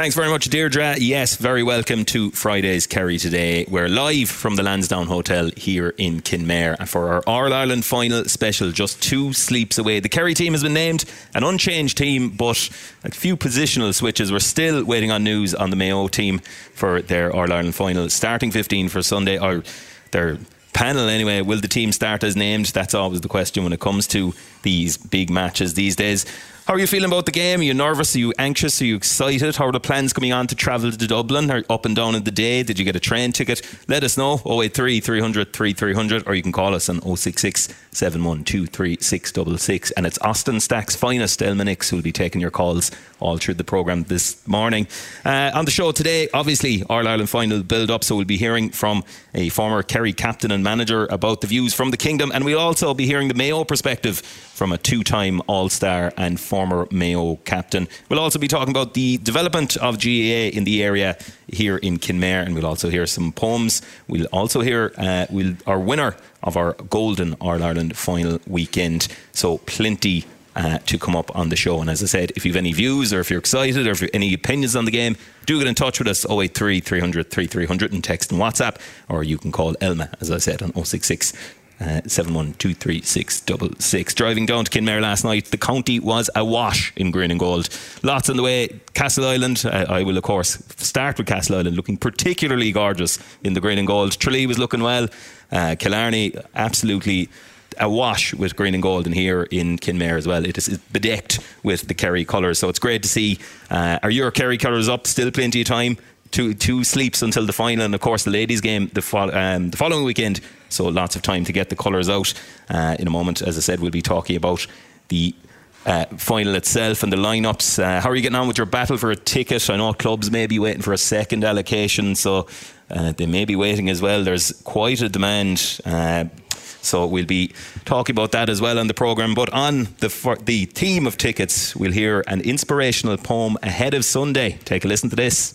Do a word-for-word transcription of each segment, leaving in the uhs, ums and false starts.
Thanks very much, Deirdre. Yes, very welcome to Friday's Kerry Today. We're live from the Lansdowne Hotel here in Kinmare for our All-Ireland final special, just two sleeps away. The Kerry team has been named an unchanged team, but a few positional switches. We're still waiting on news on the Mayo team for their All-Ireland final. Starting fifteen for Sunday, or their panel anyway. Will the team start as named? That's always the question when it comes to these big matches these days. How are you feeling about the game? Are you nervous? Are you anxious? Are you excited? How are the plans coming on to travel to Dublin? Are you up and down in the day? Did you get a train ticket? Let us know. oh eight three, three hundred, thirty-three hundred, or you can call us on oh six six, seven one two, three six six six. And it's Austin Stack's finest, Elma Nix, who will be taking your calls all through the programme this morning. Uh, on the show today, obviously, All-Ireland final build-up, so we'll be hearing from a former Kerry captain and manager about the views from the Kingdom, and we'll also be hearing the Mayo perspective from a two-time All-Star and former Mayo captain. We'll also be talking about the development of G A A in the area here in Kinmare, and we'll also hear some poems. We'll also hear uh, we'll, our winner of our Golden All-Ireland final weekend. So plenty uh, to come up on the show. And as I said, if you have any views or if you're excited or if you have any opinions on the game, do get in touch with us, oh eight three, three hundred, thirty-three hundred, and text and WhatsApp, or you can call Elma, as I said, on oh six six, seven one two, three six six six. Driving down to Kinmare last night, the county was awash in green and gold. Lots on the way. Castleisland, uh, I will of course start with Castleisland, looking particularly gorgeous in the green and gold. Tralee was looking well. uh, Killarney absolutely awash with green and gold, and here in Kinmare as well it is bedecked with the Kerry colours, so it's great to see. Uh, are your Kerry colours up? Still plenty of time. Two, two sleeps until the final, and of course the ladies' game the, fo- um, the following weekend, so lots of time to get the colours out. Uh, in a moment, as I said, we'll be talking about the uh, final itself and the lineups. Uh, how are you getting on with your battle for a ticket? I know clubs may be waiting for a second allocation, so uh, they may be waiting as well. There's quite a demand, uh, so we'll be talking about that as well on the programme. But on the for the theme of tickets, we'll hear an inspirational poem ahead of Sunday. Take a listen to this.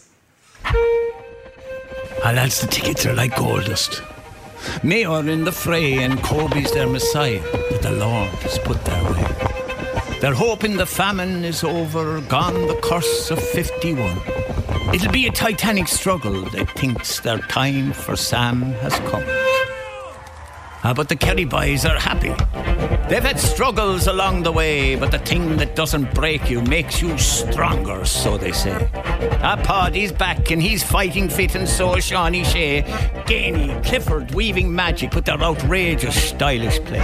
Ah, lads, the tickets are like gold dust. Mayo are in the fray and Corby's their messiah that the Lord has put their way. They're hoping the famine is over, gone the curse of fifty-one. It'll be a titanic struggle, they thinks their time for Sam has come. Ah, but the Kerry boys are happy. They've had struggles along the way, but the thing that doesn't break you makes you stronger, so they say. Ah, Pod, he's back and he's fighting fit, and so is Shawnee Shea. Gainey, Clifford weaving magic with their outrageous stylish play.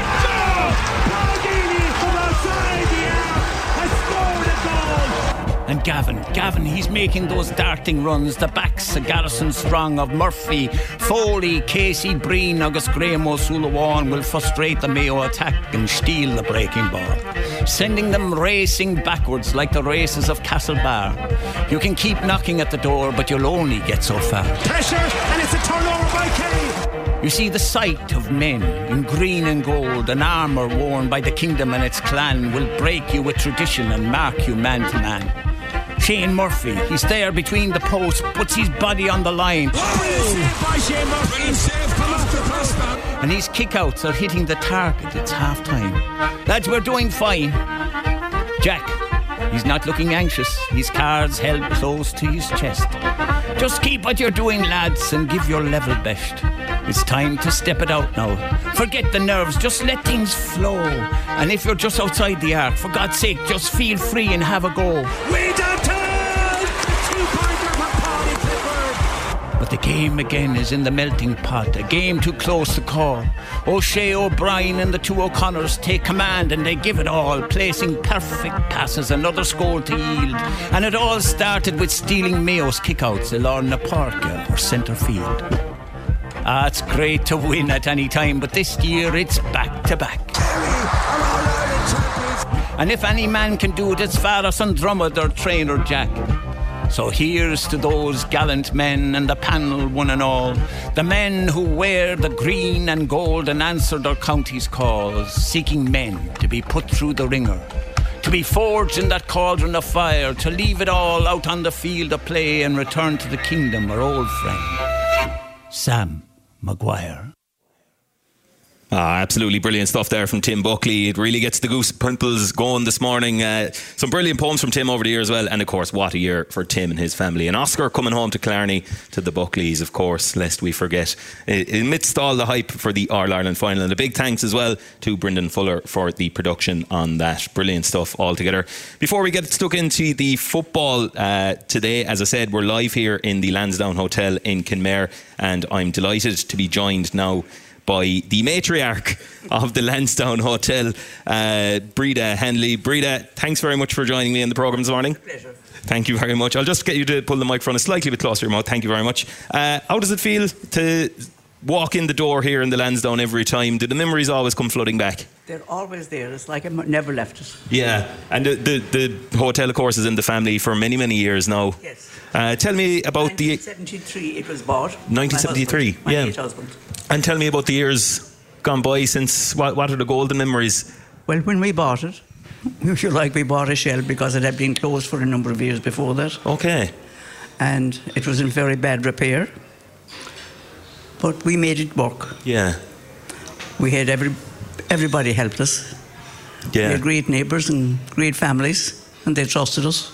And Gavin, Gavin, he's making those darting runs. The backs a garrison strong of Murphy, Foley, Casey, Breen, August Graham O'Sullivan will frustrate the Mayo attack and steal the breaking ball, sending them racing backwards like the races of Castlebar. You can keep knocking at the door, but you'll only get so far. Pressure, and it's a turnover by Kerry. You see the sight of men in green and gold, an armour worn by the Kingdom and its clan, will break you with tradition and mark you man to man. Shane Murphy, he's there between the posts, puts his body on the line. And his kickouts are hitting the target. It's half time. Lads, we're doing fine. Jack, he's not looking anxious. His cards held close to his chest. Just keep what you're doing, lads, and give your level best. It's time to step it out now. Forget the nerves, just let things flow. And if you're just outside the arc, for God's sake, just feel free and have a go. We don't turn! Two-pointer for Paulie Clifford. But the game again is in the melting pot, a game too close to call. O'Shea, O'Brien and the two O'Connors take command and they give it all, placing perfect passes, another score to yield. And it all started with stealing Mayo's kickouts along the park or centre field. Ah, it's great to win at any time, but this year it's back-to-back. And if any man can do it, it's Faris and Drummond, their trainer Jack. So here's to those gallant men and the panel one and all, the men who wear the green and gold and answer their county's calls, seeking men to be put through the ringer, to be forged in that cauldron of fire, to leave it all out on the field of play and return to the Kingdom, our old friend, Sam Maguire. Ah, absolutely brilliant stuff there from Tim Buckley. It really gets the goose pimples going this morning. Uh, some brilliant poems from Tim over the year as well. And of course, what a year for Tim and his family. And Oscar coming home to Killarney to the Buckleys, of course, lest we forget, amidst all the hype for the All-Ireland final. And a big thanks as well to Brendan Fuller for the production on that. Brilliant stuff altogether. Before we get stuck into the football uh, today, as I said, we're live here in the Lansdowne Hotel in Kinmare, and I'm delighted to be joined now by the matriarch of the Lansdowne Hotel, uh, Breda Henley. Breda, thanks very much for joining me in the programme this morning. Pleasure. Thank you very much. I'll just get you to pull the microphone a slightly bit closer to your mouth. Thank you very much. Uh, how does it feel to walk in the door here in the Lansdowne every time? Do the memories always come flooding back? They're always there. It's like I've never left it. Yeah, and the, the, the hotel, of course, is in the family for many, many years now. Yes. Uh, tell me about the... nineteen seventy-three it was bought. nineteen seventy-three, my husband, my yeah. late husband. And tell me about the years gone by since... What, what are the golden memories? Well, when we bought it, if you like, we bought a shell because it had been closed for a number of years before that. Okay. And it was in very bad repair. But we made it work. Yeah. We had every... Everybody helped us. Yeah. We had great neighbours and great families, and they trusted us.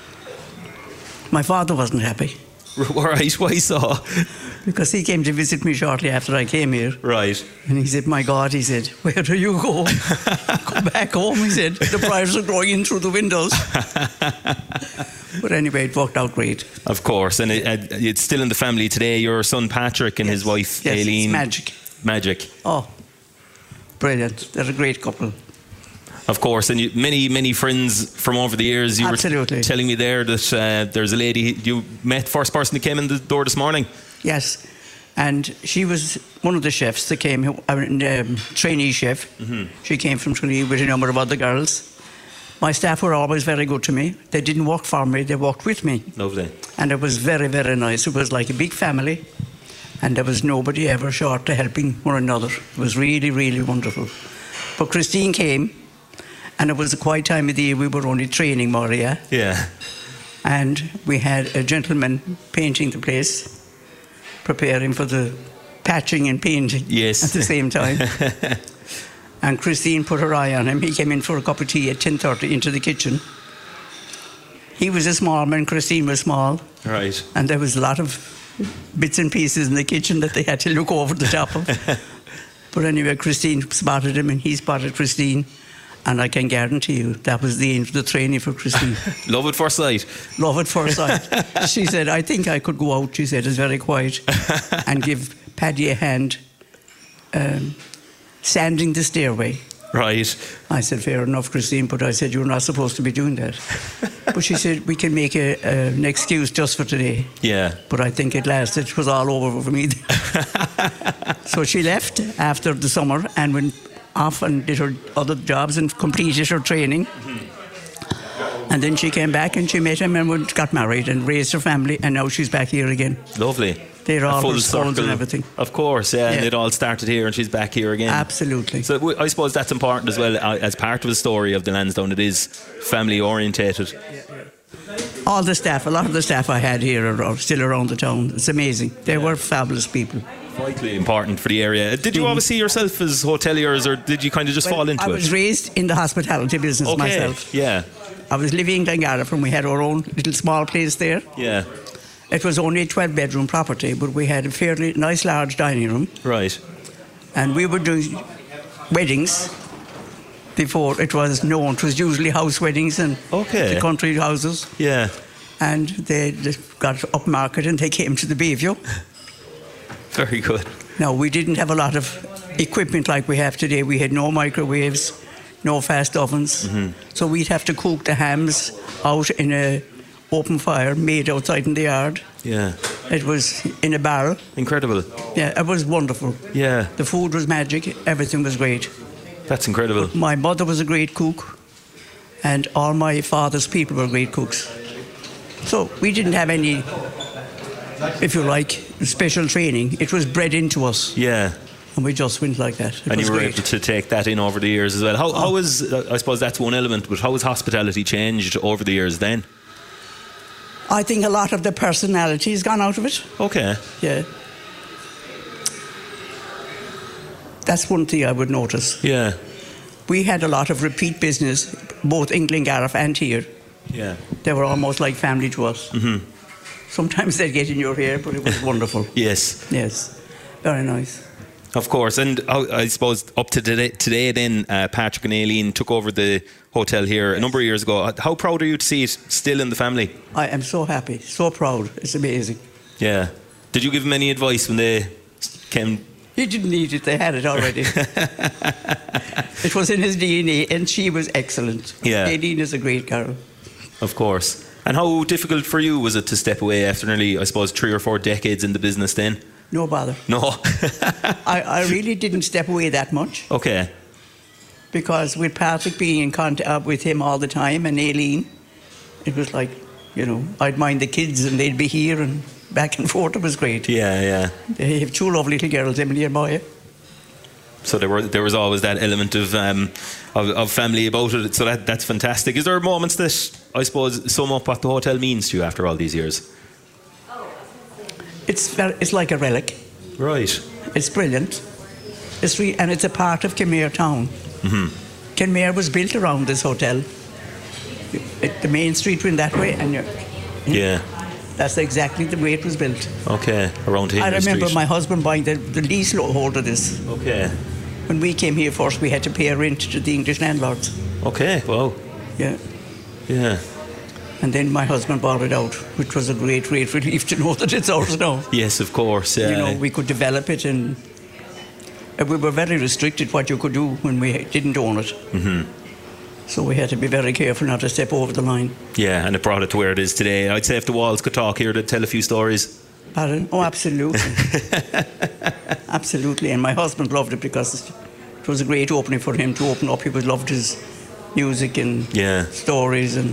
My father wasn't happy. Right, why so? Because he came to visit me shortly after I came here. Right. And he said, my God, he said, where do you go? Go back home, he said. The briars are growing in through the windows. But anyway, it worked out great. Of course, and it, uh, it's still in the family today. Your son Patrick and Yes. his wife Yes, it's Aileen. magic. Magic. Oh, brilliant. They're a great couple. Of course, and you, many, many friends from over the years. You Absolutely. were telling me there that uh, there's a lady you met, first person that came in the door this morning. Yes. And she was one of the chefs that came, who- uh, um, trainee chef. Mm-hmm. She came from Tralee with a number of other girls. My staff were always very good to me. They didn't work for me, they worked with me. Lovely. And it was very, very nice. It was like a big family. And there was nobody ever short to helping one another. It was really, really wonderful. But Christine came, and it was a quiet time of the year. We were only training Maria. Yeah. And we had a gentleman painting the place, preparing for the patching and painting Yes. at the same time. And Christine put her eye on him. He came in for a cup of tea at ten thirty into the kitchen. He was a small man, Christine was small. Right. And there was a lot of bits and pieces in the kitchen that they had to look over the top of. But anyway, Christine spotted him and he spotted Christine. And I can guarantee you that was the end of the training for Christine. Love at first sight. Love at first sight. She said, I think I could go out, she said, it's very quiet, and give Paddy a hand um, sanding the stairway. Right. I said, fair enough, Christine, but I said, you're not supposed to be doing that. But she said, we can make a, a, an excuse just for today. Yeah. But I think at last it was all over for me. So she left after the summer and went off and did her other jobs and completed her training. Mm-hmm. And then she came back and she met him and went, got married and raised her family, and now she's back here again. Lovely. They're A all full her sons circle. and everything. Of course, yeah, and Yeah. it all started here and she's back here again. Absolutely. So w- I suppose that's important as well, uh, as part of the story of the Lansdowne. It is family orientated. All the staff, a lot of the staff I had here are, are still around the town. It's amazing. They were fabulous people. Vitally important for the area. Did you always see yourself as hoteliers, or did you kind of just Well, fall into I it? was raised in the hospitality business Okay, myself. yeah, I was living in Glengariff and we had our own little small place there. yeah, It was only a twelve bedroom property, but we had a fairly nice large dining room. right. And we were doing weddings before it was known. It was usually house weddings and Okay. the country houses. Yeah, And they just got upmarket and they came to the Bayview. very good. Now, we didn't have a lot of equipment like we have today. We had no microwaves, no fast ovens. Mm-hmm. So we'd have to cook the hams out in a open fire made outside in the yard. Yeah, It was in a barrel. incredible. Yeah, it was wonderful. Yeah, The food was magic. Everything was great. that's incredible. My mother was a great cook, and all my father's people were great cooks. So we didn't have any, if you like, special training. It was bred into us, Yeah, and we just went like that. It and was you were great. able to take that in over the years as well. How, how is, uh, I suppose that's one element, but how has hospitality changed over the years then? I think a lot of the personality has gone out of it. Okay. Yeah. that's one thing I would notice. Yeah. We had a lot of repeat business, both in Glengariff and here. Yeah. They were almost like family to us. Mm-hmm. Sometimes they'd get in your hair, but it was wonderful. Yes. Yes, very nice. Of course. And uh, I suppose up to today, today then, uh, Patrick and Aileen took over the hotel here a number of years ago. How proud are you to see it still in the family? I am so happy, so proud. It's amazing. Yeah. Did you give them any advice when they came? He didn't need it, they had it already. It was in his D N A, and she was excellent. Yeah. Aileen is a great girl. Of course. And how difficult for you was it to step away after nearly, I suppose, three or four decades in the business then? No bother. No. I, I really didn't step away that much. Okay. Because with Patrick being in contact with him all the time, and Aileen, it was like, you know, I'd mind the kids and they'd be here and back and forth. It was great. Yeah, yeah. They have two lovely little girls, Emily and Maya. So there were there was always that element of um, of, of family about it. So that that's fantastic. Is there moments that I suppose sum up what the hotel means to you after all these years? It's very, it's like a relic. Right. It's brilliant. It's re- and it's a part of Kenmare town. Mm-hmm. Kenmare was built around this hotel. It, the main street went that way, and you're, Yeah. that's exactly the way it was built. Okay. Around here. I remember my husband buying the, the leasehold of this. Okay. When we came here first, we had to pay a rent to the English landlords. Okay. Wow. Yeah. Yeah. And then my husband bought it out, which was a great, great relief to know that it's ours now. Yes, of course. Yeah. You know, we could develop it, and and we were very restricted what you could do when we didn't own it. Mm-hmm. So we had to be very careful not to step over the line. Yeah, and it brought it to where it is today. I'd say if the walls could talk here, they'd tell a few stories. Pardon? Oh, absolutely. Absolutely. And my husband loved it because it was a great opening for him to open up. He would loved his music and Yeah. stories, and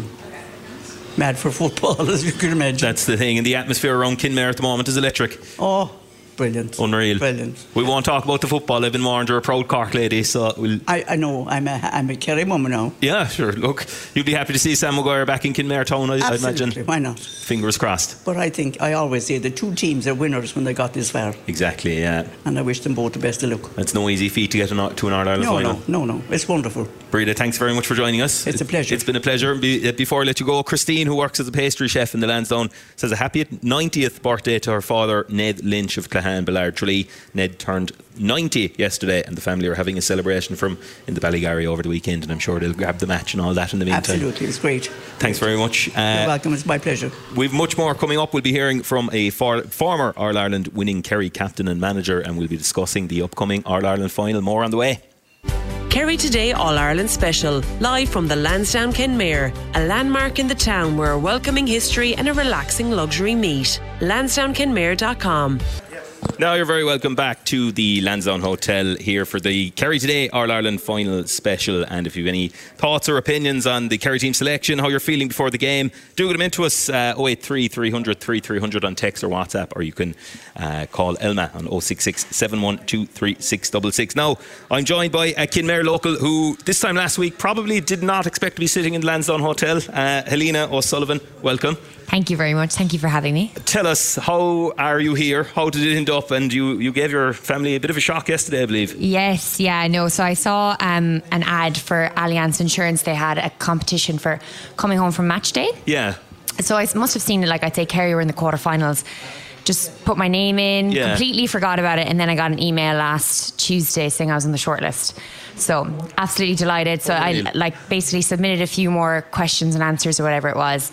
mad for football, as you can imagine. That's the thing. And the atmosphere around Kenmare at the moment is electric. Oh, brilliant. Unreal. Brilliant. We won't talk about the football. I've been warned you're a proud Cork lady, so we'll... I, I know. I'm a, I'm a Kerry woman now. Yeah, sure. Look, you'd be happy to see Sam Maguire back in Kenmare town, I, I Absolutely. imagine. Why not? Fingers crossed. But I think, I always say the two teams are winners when they got this far. Exactly, yeah. And I wish them both the best of luck. It's no easy feat to get an, to an All-Ireland No, final. no, no, no. It's wonderful. Breda, thanks very much for joining us. It's a pleasure. It's been a pleasure. Be, uh, before I let you go, Christine, who works as a pastry chef in the Lansdowne, says a happy ninetieth birthday to her father, Ned Lynch of Clahan, Ballard Tralee. Ned turned ninety yesterday, and the family are having a celebration from in the Ballygarry over the weekend, and I'm sure they'll grab the match and all that in the meantime. Absolutely. It's great. Thanks very much. You're Uh, welcome. It's my pleasure. We've much more coming up. We'll be hearing from a for, former All-Ireland winning Kerry captain and manager, and we'll be discussing the upcoming All-Ireland final. More on the way. Kerry Today All-Ireland Special, live from the Lansdowne Kenmare, a landmark in the town where a welcoming history and a relaxing luxury meet. lansdowne kenmare dot com. Now you're very welcome back to the Lansdowne Hotel here for the Kerry Today All-Ireland Final Special. And if you have any thoughts or opinions on the Kerry team selection, how you're feeling before the game, do get them into us, uh, oh eight three, three hundred, thirty-three hundred on text or WhatsApp, or you can uh, call Elma on oh six six, seven one two, three six six six. Now, I'm joined by a Kenmare local who this time last week probably did not expect to be sitting in the Lansdowne Hotel. Uh, Helena O'Sullivan, welcome. Thank you very much. Thank you for having me. Tell us, how are you here? How did it end up? And you, you gave your family a bit of a shock yesterday, I believe. Yes, yeah, no. So I saw um, an ad for Allianz Insurance. They had a competition for coming home from match day. Yeah. So I must have seen it, like I'd say Kerry were in the quarterfinals. Just put my name in, Yeah. completely forgot about it, and then I got an email last Tuesday saying I was on the shortlist. So absolutely delighted. So Unreal. I like basically submitted a few more questions and answers or whatever it was,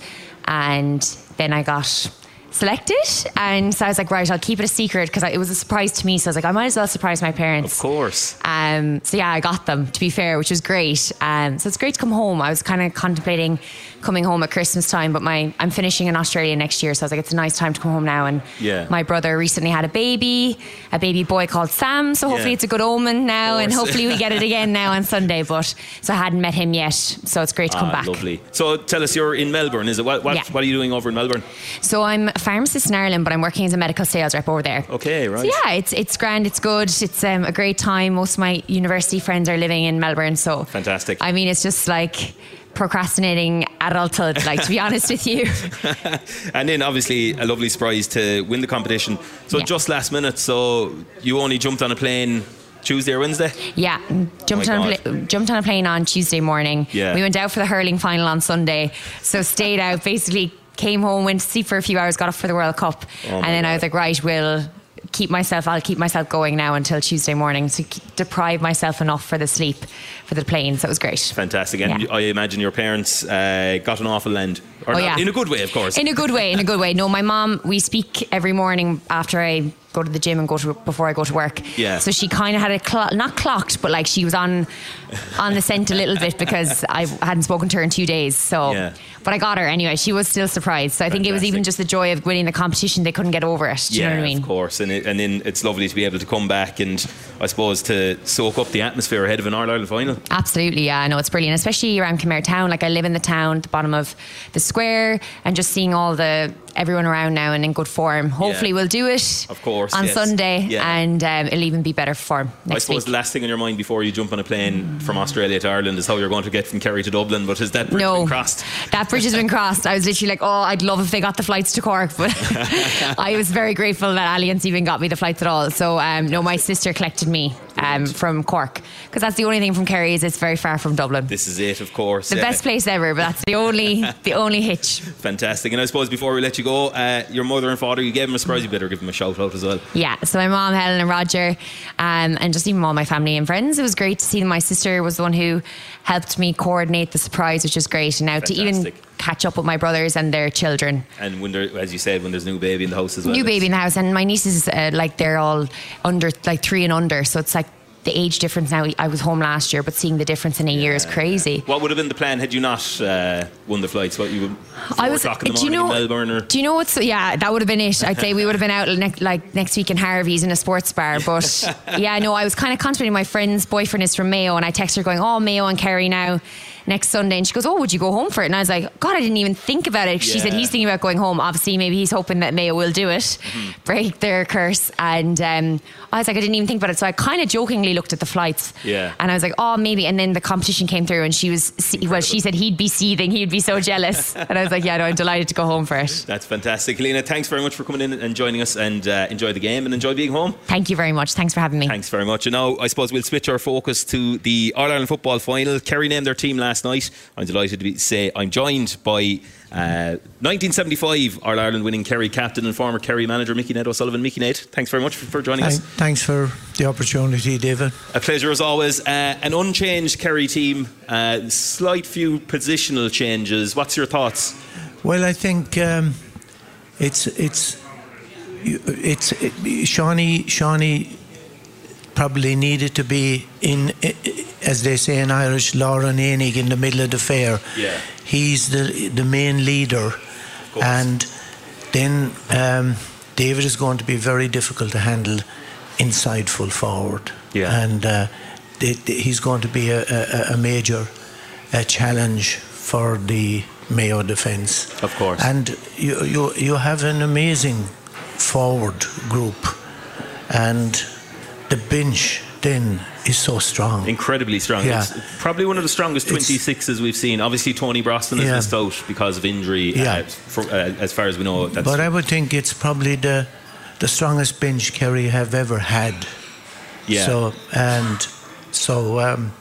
and then I got selected, and so I was like, right, I'll keep it a secret because it was a surprise to me. So I was like, I might as well surprise my parents. Of course. Um, so yeah, I got them, to be fair, which was great. Um, so it's great to come home. I was kind of contemplating coming home at Christmas time, but my I'm finishing in Australia next year, so I was like, it's a nice time to come home now. And Yeah. my brother recently had a baby, a baby boy called Sam, so hopefully Yeah. it's a good omen now, Of and course. hopefully we get it again now on Sunday. But so I hadn't met him yet, so it's great to come Ah, back. lovely. So tell us, you're in Melbourne, is it? What, what, Yeah. what are you doing over in Melbourne? So I'm a pharmacist in Ireland, but I'm working as a medical sales rep over there. Okay, right. So yeah, it's it's grand, it's good, it's um, a great time. Most of my university friends are living in Melbourne, so Fantastic. I mean, it's just like procrastinating adulthood, like, to be honest with you. And then obviously a lovely surprise to win the competition. So Yeah. just last minute, so you only jumped on a plane Tuesday or Wednesday? Yeah, jumped Oh on my a pla- jumped on a plane on Tuesday morning. Yeah. We went out for the hurling final on Sunday, so stayed out. Basically, came home, went to sleep for a few hours, got up for the World Cup, Oh and my then I God. was like, right, we'll keep myself. I'll keep myself going now until Tuesday morning to keep, deprive myself enough for the sleep for the plane. So it was great. Fantastic. And Yeah. I imagine your parents uh, got an awful end. Or Oh, not, yeah. in a good way, of course. In a good way, in a good way. No, my mom, we speak every morning after I go to the gym and go to before I go to work. Yeah. So she kind of had it cl- not clocked, but like she was on on the scent a little bit because I hadn't spoken to her in two days. So, Yeah. but I got her anyway. She was still surprised. So I think it was Fantastic. even just the joy of winning the competition. They couldn't get over it. Do you Yeah, know what I mean? of course. And, it, and then it's lovely to be able to come back and I suppose to soak up the atmosphere ahead of an All-Ireland final. Absolutely, yeah, I know it's brilliant, especially around Kenmare town. Like I live in the town, at the bottom of the square, and just seeing all the everyone around now and in good form. Hopefully, Yeah. we'll do it Of course, on yes. Sunday, Yeah. and um, it'll even be better form I next suppose week. the last thing on your mind before you jump on a plane from Australia to Ireland is how you're going to get from Kerry to Dublin, but has that bridge No, been crossed? that bridge has been crossed. I was literally like, oh, I'd love if they got the flights to Cork, but I was very grateful that Allianz even got me the flights at all. So, um, no, my sister collected me um, from Cork because that's the only thing from Kerry is it's very far from Dublin. This is it, of course. The yeah. best place ever, but that's the only the only hitch. Fantastic. And I suppose before we let you go, uh, your mother and father, you gave them a surprise, you better give them a shout out as well. Yeah, so my mom, Helen and Roger, um, and just even all my family and friends. It was great to see them. My sister was the one who helped me coordinate the surprise, which was great. And now to even Fantastic. catch up with my brothers and their children. And when there, as you said, when there's a new baby in the house as well. New it's- baby in the house, and my nieces, uh, like they're all under, like three and under. So it's like the age difference now. I was home last year, but seeing the difference in a year is crazy. What would have been the plan had you not uh, won the flights? What you would four I was. o'clock in the do you morning know? in Melbourne? Or? Do you know what's? Yeah, that would have been it. I'd say we would have been out ne- like next week in Harvey's in a sports bar. But yeah, no, I was kind of contemplating. My friend's boyfriend is from Mayo, and I texted her going, "Oh, Mayo and Kerry now next Sunday," and she goes, "Oh, would you go home for it?" And I was like, "God, I didn't even think about it." She Yeah. said he's thinking about going home. Obviously, maybe he's hoping that Mayo will do it, Mm-hmm. break their curse. And um, I was like, I didn't even think about it. So I kind of jokingly looked at the flights. Yeah. And I was like, oh, maybe. And then the competition came through, and she was, well, she said he'd be seething, he'd be so jealous. And I was like, yeah, no, I'm delighted to go home for it. That's fantastic. Helena, thanks very much for coming in and joining us, and uh, enjoy the game and enjoy being home. Thank you very much. Thanks for having me. Thanks very much. And now I suppose we'll switch our focus to the All-Ireland football final. Kerry named their team last night. I'm delighted to be, say I'm joined by uh, nineteen seventy-five All-Ireland winning Kerry captain and former Kerry manager Mickey Ned O'Sullivan. Mickey Ned, thanks very much for, for joining Thank, us. thanks for the opportunity, David. A pleasure as always. Uh, an unchanged Kerry team, uh, slight few positional changes. What's your thoughts? Well, I think um, it's it's it's it, Shawnee Shawnee probably needed to be in, as they say in Irish, Lauren Ainig in the middle of the fair. Yeah. He's the the main leader, and then um, David is going to be very difficult to handle inside full forward. Yeah. And uh, they, they, he's going to be a, a, a major a challenge for the Mayo defence. Of course. And you, you, you have an amazing forward group, and the bench then is so strong. Incredibly strong. Yeah. It's probably one of the strongest It's- twenty-sixes we've seen. Obviously, Tony Brosnan has Yeah. missed out because of injury. Yeah. Uh, for, uh, as far as we know, that's But I would think it's probably the the strongest bench Kerry have ever had. yeah. So and so um,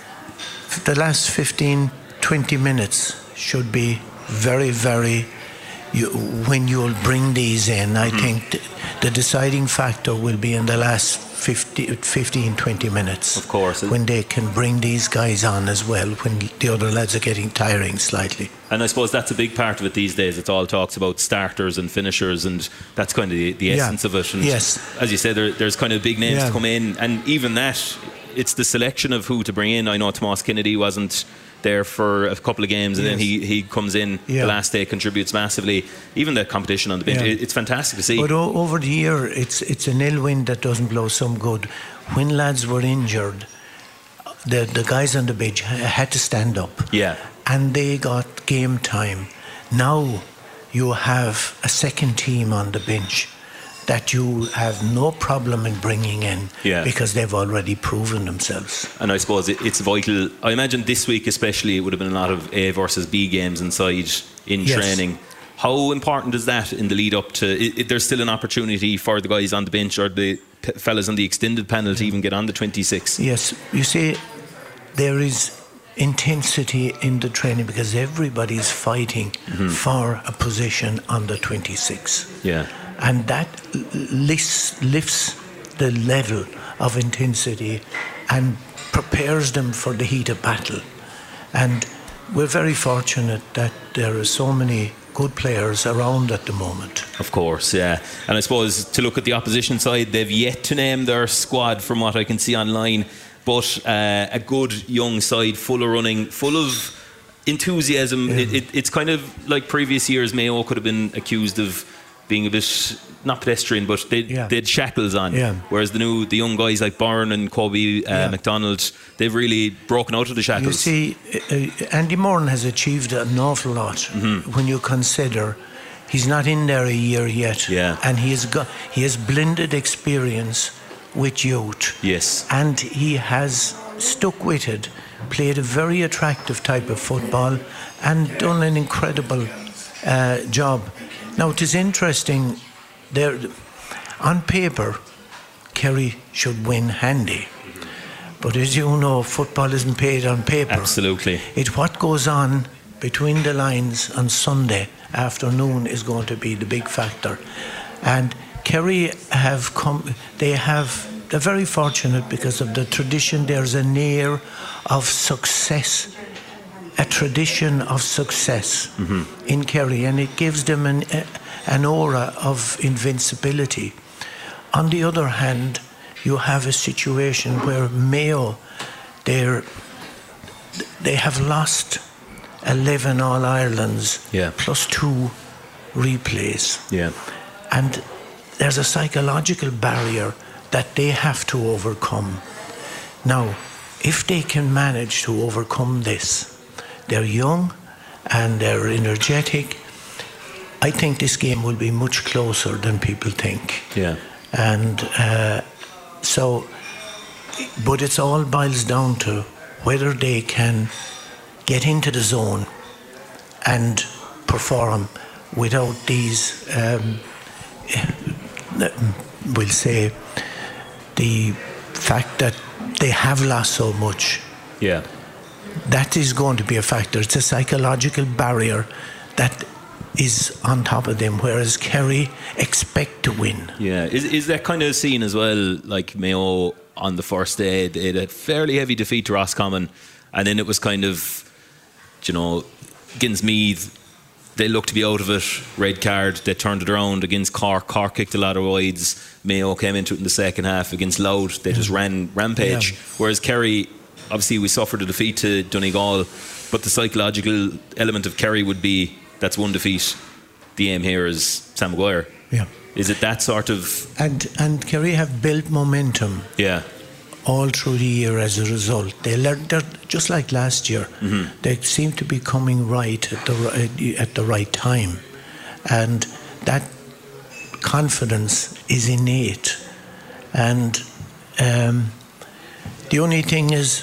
the last fifteen, twenty minutes should be very, very. You, when you'll bring these in, I Mm-hmm. think th- the deciding factor will be in the last fifty, fifteen, twenty minutes. Of course. When they can bring these guys on as well, when the other lads are getting tiring slightly. And I suppose that's a big part of it these days. It all talks about starters and finishers, and that's kind of the, the Yeah. essence of it. And Yes. as you said, there, there's kind of big names Yeah. come in, and even that, it's the selection of who to bring in. I know Tomas Kennedy wasn't there for a couple of games, and then Yes. he, he comes in Yeah. the last day, contributes massively. Even the competition on the bench, Yeah. it, it's fantastic to see. But o- over the year, it's it's an ill wind that doesn't blow some good. When lads were injured, the the guys on the bench ha- had to stand up. Yeah. And they got game time. Now you have a second team on the bench that you have no problem in bringing in Yeah. because they've already proven themselves. And I suppose it, it's vital. I imagine this week especially it would have been a lot of A versus B games inside in Yes. training. How important is that in the lead up to? I I, there's still an opportunity for the guys on the bench or the p- fellas on the extended panel to even get on the twenty-six. Yes, you see, there is intensity in the training because everybody's fighting mm-hmm. for a position on the twenty-six. Yeah. And that lifts, lifts the level of intensity and prepares them for the heat of battle. And we're very fortunate that there are so many good players around at the moment. Of course, yeah. And I suppose to look at the opposition side, they've yet to name their squad from what I can see online. But uh, a good young side, full of running, full of enthusiasm. Yeah. It, it, it's kind of like previous years. Mayo could have been accused of being a bit, not pedestrian, but they yeah. they had shackles on. Yeah. Whereas the new the young guys like Byrne and Kobe uh, yeah. McDonald, they've really broken out of the shackles. You see, uh, Andy Moran has achieved an awful lot mm-hmm. when you consider he's not in there a year yet, yeah. and he has got he has blended experience with youth. Yes. And he has stuck with it, played a very attractive type of football and done an incredible uh, job. Now it is interesting, there on paper Kerry should win handy. But as you know, football isn't played on paper. Absolutely. It's what goes on between the lines on Sunday afternoon is going to be the big factor. And Kerry have come, they have, they're very fortunate because of the tradition. There's an air of success, a tradition of success mm-hmm. in Kerry, and it gives them an, an aura of invincibility. On the other hand, you have a situation where Mayo, they're, they have lost eleven All-Irelands yeah. plus two replays. Yeah. And there's a psychological barrier that they have to overcome. Now, if they can manage to overcome this, they're young and they're energetic, I think this game will be much closer than people think. Yeah. And uh, so, but it all boils down to whether they can get into the zone and perform without these, um, we'll say, the fact that they have lost so much. Yeah. That is going to be a factor. It's a psychological barrier that is on top of them, whereas Kerry expect to win. Yeah. Is is that kind of seen as well, like Mayo on the first day, they had a fairly heavy defeat to Roscommon, and then it was kind of, you know, against Meath, they looked to be out of it, red card, they turned it around against Cork. Cork kicked a lot of wides. Mayo came into it in the second half against Louth. They yeah. just ran rampage. Yeah. Whereas Kerry, obviously we suffered a defeat to Donegal, but the psychological element of Kerry would be, that's one defeat. The aim here is Sam Maguire. Yeah. Is it that sort of... And and Kerry have built momentum. Yeah. All through the year as a result. They learned, they're just like last year. Mm-hmm. They seem to be coming right at the at the right time, and that confidence is innate. And um, the only thing is,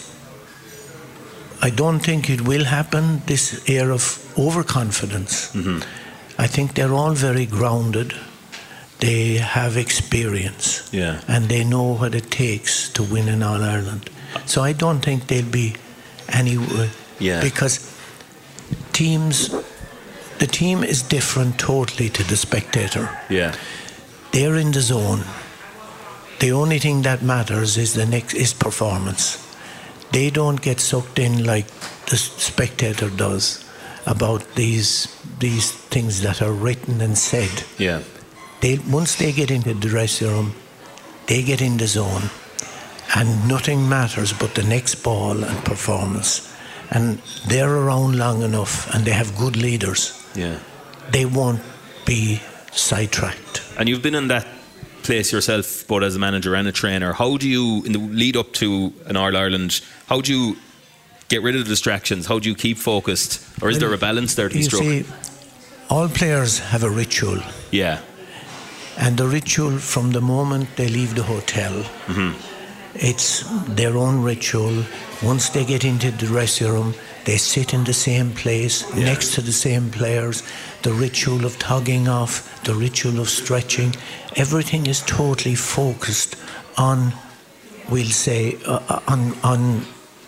I don't think it will happen. This air of overconfidence. Mm-hmm. I think they're all very grounded. They have experience, yeah. and they know what it takes to win in All-Ireland. So I don't think they'll be any... Uh, yeah. Because teams... The team is different totally to the spectator. Yeah. They're in the zone. The only thing that matters is the next is performance. They don't get sucked in like the spectator does about these these things that are written and said. Yeah. They, once they get into the dressing room, they get in the zone, and nothing matters but the next ball and performance. And they're around long enough, and they have good leaders. Yeah, they won't be sidetracked. And you've been in that place yourself, both as a manager and a trainer. How do you, in the lead up to an All-Ireland, how do you get rid of the distractions? How do you keep focused? Or is well, there a balance there to be struck? You see, all players have a ritual. Yeah. And the ritual from the moment they leave the hotel, mm-hmm. it's their own ritual. Once they get into the dressing room, They sit in the same place, yeah. next to the same players. The ritual of tugging off, the ritual of stretching, everything is totally focused on, we'll say, uh, on on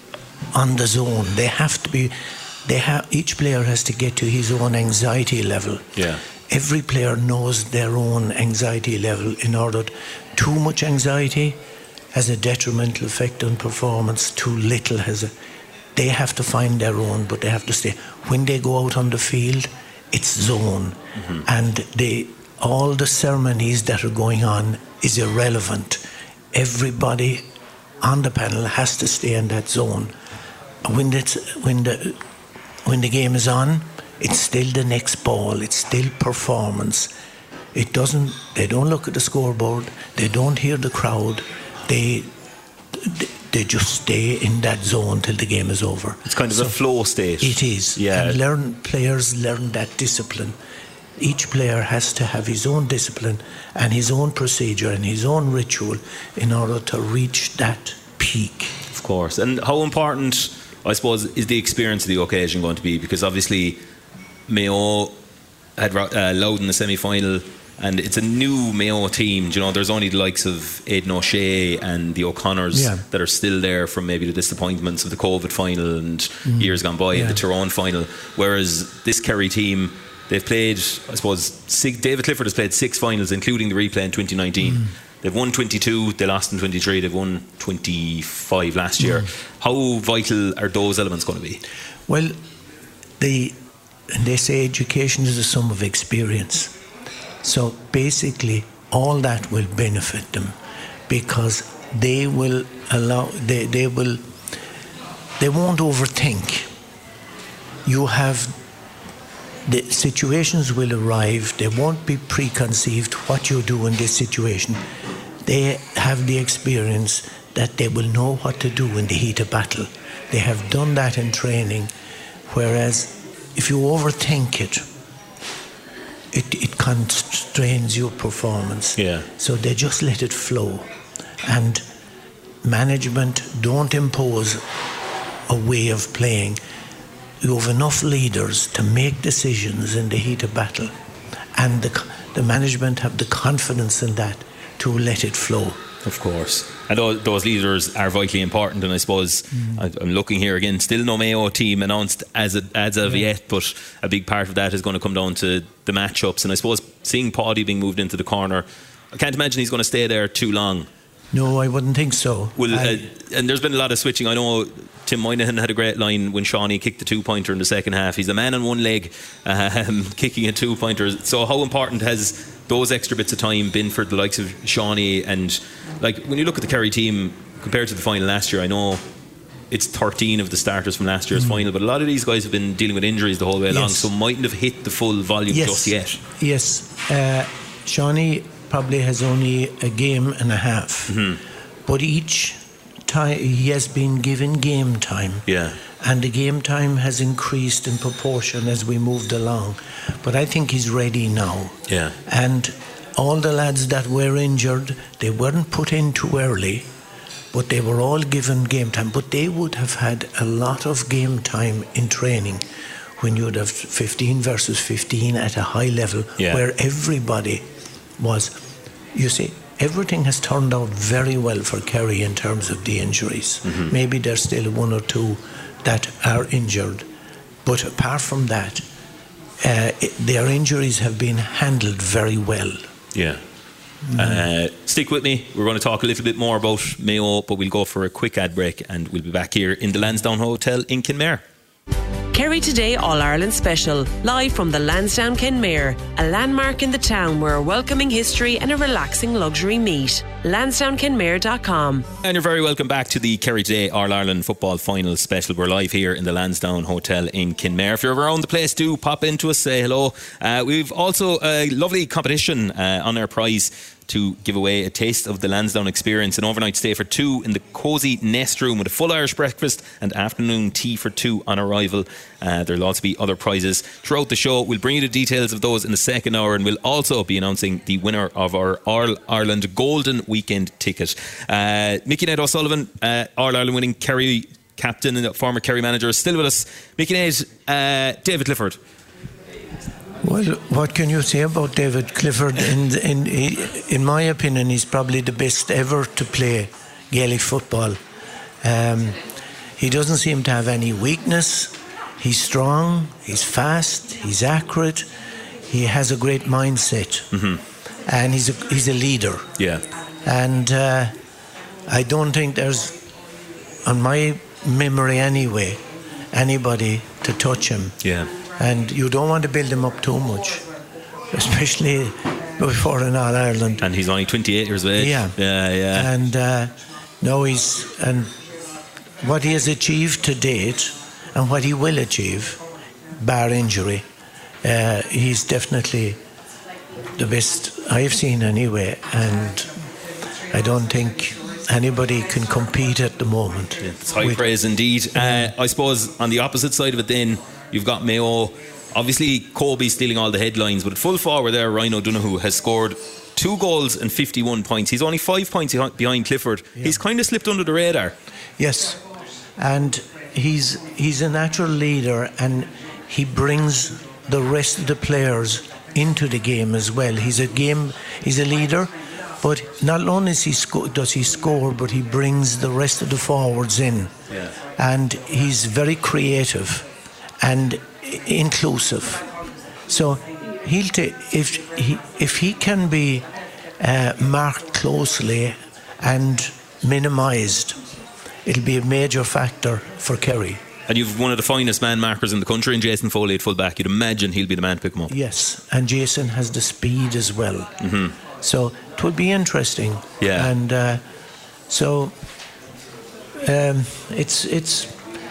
on the zone. They have to be. They have. Each player has to get to his own anxiety level. Yeah. Every player knows their own anxiety level. In order, to, too much anxiety has a detrimental effect on performance. Too little has a. They have to find their own, but they have to stay. When they go out on the field, it's zone, mm-hmm. and they all the ceremonies that are going on is irrelevant. Everybody on the panel has to stay in that zone. When it's when the when the game is on, it's still the next ball. It's still performance. It doesn't. They don't look at the scoreboard. They don't hear the crowd. They they just stay in that zone till the game is over. It's kind of so a flow state. It is. Yeah. And learn players learn that discipline. Each player has to have his own discipline and his own procedure and his own ritual in order to reach that peak. Of course. And how important, I suppose, is the experience of the occasion going to be? Because obviously Mayo had uh, Louth in the semi-final, and it's a new Mayo team. You know, there's only the likes of Aidan O'Shea and the O'Connors yeah. that are still there from maybe the disappointments of the COVID final and mm. years gone by, yeah. and the Tyrone final. Whereas this Kerry team, they've played, I suppose, six, David Clifford has played six finals, including the replay in twenty nineteen. Mm. They've won twenty-two, they lost in twenty-three, they've won twenty-five last year. Mm. How vital are those elements going to be? Well, they, they say education is a sum of experience. So basically, all that will benefit them because they will allow, they, they will, they won't overthink. You have, the situations will arrive, they won't be preconceived what you do in this situation. They have the experience that they will know what to do in the heat of battle. They have done that in training, whereas if you overthink it, It, it constrains your performance. Yeah. So they just let it flow. And management don't impose a way of playing. You have enough leaders to make decisions in the heat of battle. And the, the management have the confidence in that to let it flow. Of course. And those leaders are vitally important. And I suppose mm. I'm looking here again, still no Mayo team announced as, a, as of yeah. yet, but a big part of that is going to come down to the matchups. And I suppose seeing Paddy being moved into the corner, I can't imagine he's going to stay there too long. No, I wouldn't think so. Well, uh, and there's been a lot of switching. I know Tim Moynihan had a great line when Shawnee kicked the two-pointer in the second half. He's a man on one leg um, kicking a two-pointer. So how important has those extra bits of time been for the likes of Shawnee? And like when you look at the Kerry team compared to the final last year, I know it's thirteen of the starters from last year's mm. final, but a lot of these guys have been dealing with injuries the whole way yes. along, so mightn't have hit the full volume yes. just yet. Yes. Uh, Shawnee probably has only a game and a half, mm-hmm. but each time he has been given game time, yeah, and the game time has increased in proportion as we moved along. But I think he's ready now, yeah. And all the lads that were injured, they weren't put in too early, but they were all given game time. But they would have had a lot of game time in training when you'd have fifteen versus fifteen at a high level, yeah. where everybody was, you see, everything has turned out very well for Kerry in terms of the injuries. Mm-hmm. Maybe there's still one or two that are injured, but apart from that, uh, it, their injuries have been handled very well. Yeah. Mm. Uh, stick with me. We're going to talk a little bit more about Mayo, but we'll go for a quick ad break and we'll be back here in the Lansdowne Hotel in Kinmare. Kerry Today All-Ireland Special, live from the Lansdowne Kenmare, a landmark in the town where a welcoming history and a relaxing luxury meet. lansdowne kenmare dot com. And you're very welcome back to the Kerry Today All-Ireland Football Final Special. We're live here in the Lansdowne Hotel in Kinmare. If you're around the place, do pop into us, say hello. Uh, we've also a lovely competition uh, on our prize to give away a taste of the Lansdowne experience, an overnight stay for two in the cosy Nest Room with a full Irish breakfast and afternoon tea for two on arrival. Uh, there'll also be other prizes throughout the show. We'll bring you the details of those in the second hour, and we'll also be announcing the winner of our All Ireland Golden Weekend ticket. Uh, Mickey Ned O'Sullivan, uh, All Ireland winning Kerry captain and former Kerry manager, is still with us. Making eight, uh, David Clifford. Well, what can you say about David Clifford? In, in, in my opinion, he's probably the best ever to play Gaelic football. Um, he doesn't seem to have any weakness. He's strong, he's fast, he's accurate, he has a great mindset, mm-hmm. and he's a, he's a leader. Yeah. And uh, I don't think there's, on my memory anyway, anybody to touch him. Yeah. And you don't want to build him up too much, especially before an All-Ireland. And he's only twenty-eight years of age. Yeah. Yeah, yeah. And uh, no, he's, and what he has achieved to date and what he will achieve, bar injury, uh, he's definitely the best I've seen anyway. And I don't think anybody can compete at the moment. Yeah, it's high praise indeed. Uh, I suppose on the opposite side of it then, you've got Mayo. Obviously, Kobe stealing all the headlines, but at full forward there, Ryan O'Donoghue has scored two goals and fifty-one points. He's only five points behind Clifford. Yeah. He's kind of slipped under the radar. Yes, and he's he's a natural leader, and he brings the rest of the players into the game as well. He's a game. He's a leader, but not only does he score, does he score, but he brings the rest of the forwards in, yeah. and he's very creative and inclusive. So he'll take if he if he can be uh, marked closely and minimised, it'll be a major factor for Kerry. And you've one of the finest man markers in the country in Jason Foley at full back. You'd imagine he'll be the man to pick him up. Yes, and Jason has the speed as well. Mm-hmm. So it would be interesting. Yeah. And uh, so um, it's it's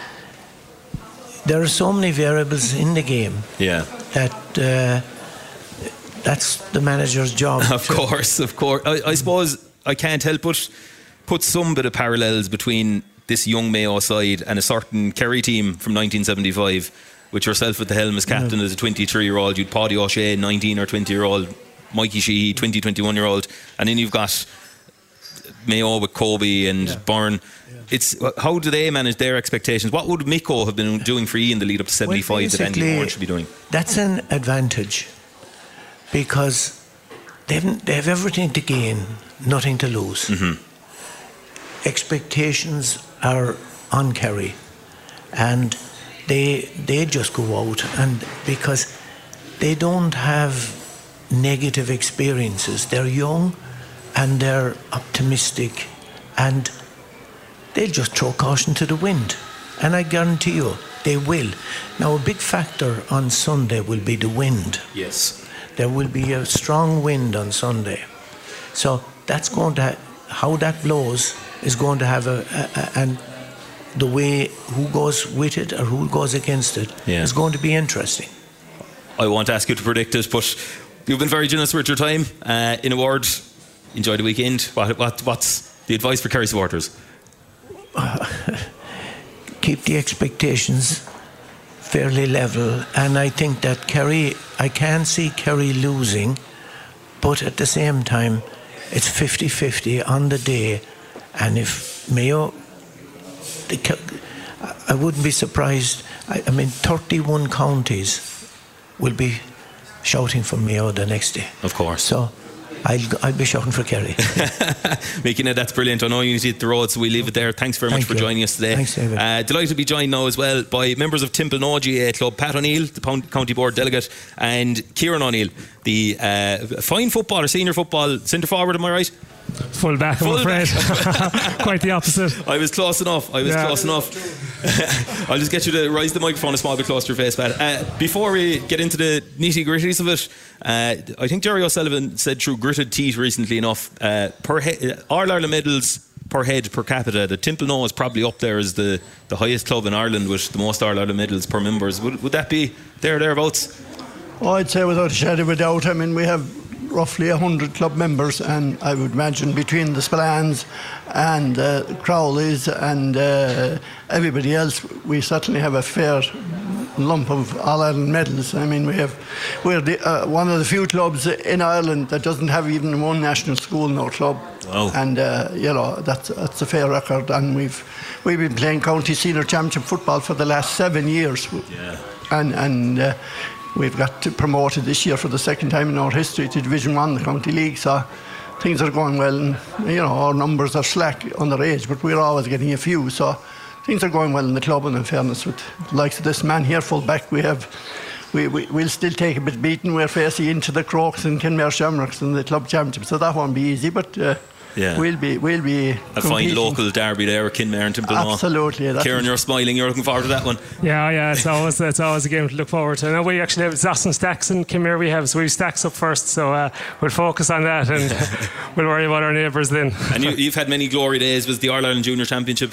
there are so many variables in the game. Yeah. That uh, that's the manager's job. Of course, of course. I, I suppose I can't help but put some bit of parallels between this young Mayo side and a certain Kerry team from nineteen seventy-five, with yourself at the helm as captain, yeah. as a twenty-three-year-old. You'd Paddy O'Shea, nineteen or twenty-year-old, Mikey Sheehy, twenty, twenty-one-year-old, and then you've got Mayo with Kobe and yeah. Byrne. Yeah. It's how do they manage their expectations? What would Miko have been doing for you in the lead up to seventy-five well, that Andy Moore should be doing? That's an advantage because they've, they have everything to gain, nothing to lose. Mm-hmm. Expectations are on Kerry, and they they just go out, and because they don't have negative experiences, they're young and they're optimistic, and they'll just throw caution to the wind, and I guarantee you they will. Now a big factor on Sunday will be the wind. Yes, there will be a strong wind on Sunday, so that's going to ha- how that blows is going to have a, a, a and the way who goes with it or who goes against it yeah. is going to be interesting. I won't ask you to predict it, but you've been very generous with your time. Uh, in a word, enjoy the weekend. What, what, what's the advice for Kerry supporters? Uh, keep the expectations fairly level, and I think that Kerry, I can't see Kerry losing, but at the same time it's fifty-fifty on the day. And if Mayo, I wouldn't be surprised. I, I mean, thirty-one counties will be shouting for Mayo the next day. Of course. So I'll, I'll be shouting for Kerry. Making it, that's brilliant. I know you need to hit the road, so we leave it there. Thanks very Thank much for you. joining us today. Thanks, David. Uh, delighted to be joined now as well by members of Timplenoe G A A Club, Pat O'Neill, the County Board Delegate, and Kieran O'Neill, the uh, fine footballer, senior football centre forward, am I right? Full back, I'm afraid. Quite the opposite. I was close enough. I was yeah. close enough. I'll just get you to raise the microphone a small bit closer to your face, Pat. Uh, before we get into the nitty-gritties of it, uh, I think Jerry O'Sullivan said through gritted teeth recently enough, uh, per he- All Ireland medals per head per capita, the Timplenoe is probably up there as the, the highest club in Ireland with the most All Ireland medals per members. Would, would that be there thereabouts? Oh, I'd say without a shadow of a doubt. I mean, we have roughly one hundred club members, and I would imagine between the Spillans and uh, Crowleys and uh, everybody else, we certainly have a fair lump of All-Ireland medals. I mean, we have, we're the, uh, one of the few clubs in Ireland that doesn't have even one national school in our club. Wow. And uh, you know that's that's a fair record. And we've we've been playing county senior championship football for the last seven years. Yeah. And and uh, we've got promoted this year for the second time in our history to Division One, the county league. So things are going well, and you know our numbers are slack underage, but we're always getting a few. So things are going well in the club, and in fairness, with the likes of this man here, full back, we have. We, we, we'll still take a bit beaten. We're facing into the Crokes and Kenmare Shamrocks in the club championship, so that won't be easy, but uh, yeah. we'll be we'll be a fine local derby there, Kinmare and Timplenoe. Absolutely. Kieran, you're smiling, you're looking forward to that one. Yeah, yeah, it's always it's always a game to look forward to. Now we actually have Zasson Stacks and Kinmare we have, so we've Stacks up first, so uh, we'll focus on that and we'll worry about our neighbours then. And you, you've had many glory days with the All-Ireland Junior Championship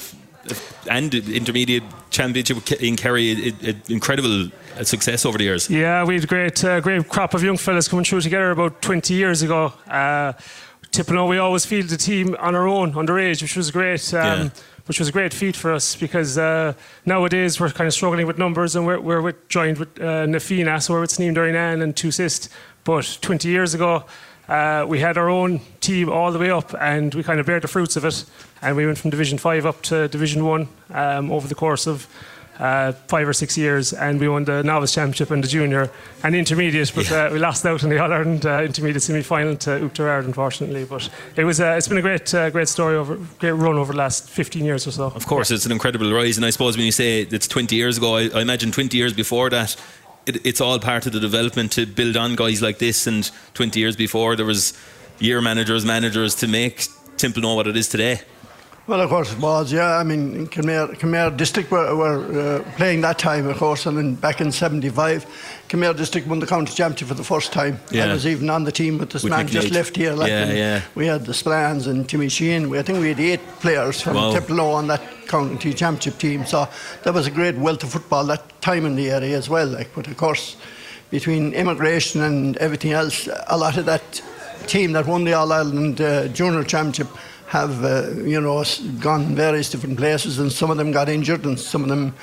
and Intermediate Championship in Kerry. It, it, incredible success over the years. Yeah, we had a great, uh, great crop of young fellas coming through together about twenty years ago. Uh, Tipperary, we always fielded the team on our own, underage, which was great. Um, yeah. Which was a great feat for us because uh, nowadays we're kind of struggling with numbers, and we're, we're with, joined with uh, Nafina, so we're with Sneem Dorynan and Tusist. But twenty years ago, uh, we had our own team all the way up, and we kind of bared the fruits of it. And we went from Division five up to Division one um, over the course of Uh, five or six years, and we won the novice championship and the junior and intermediate, but yeah. uh, we lost out in the All-Ireland uh, intermediate semi-final to Oughterard, unfortunately. But it was uh, it's been a great uh, great story over great run over the last fifteen years or so. Of course, yeah. It's an incredible rise, and I suppose when you say it's twenty years ago, I, I imagine twenty years before that, it, it's all part of the development to build on guys like this. And twenty years before, there was year managers, managers to make Timplenoe what it is today. Well, of course it was, yeah. I mean, Kenmare, Kenmare District were, were uh, playing that time, of course, and then back in seventy-five, Kenmare District won the county championship for the first time. Yeah. I was even on the team, but this with man McNeil. just left here. Like, yeah, yeah. We had the Splans and Timmy Sheehan. We, I think we had eight players from wow. Tipperary on that county championship team. So that was a great wealth of football that time in the area as well. Like, but of course, between immigration and everything else, a lot of that team that won the All-Ireland uh, Junior Championship have uh, you know gone various different places, and some of them got injured and some of them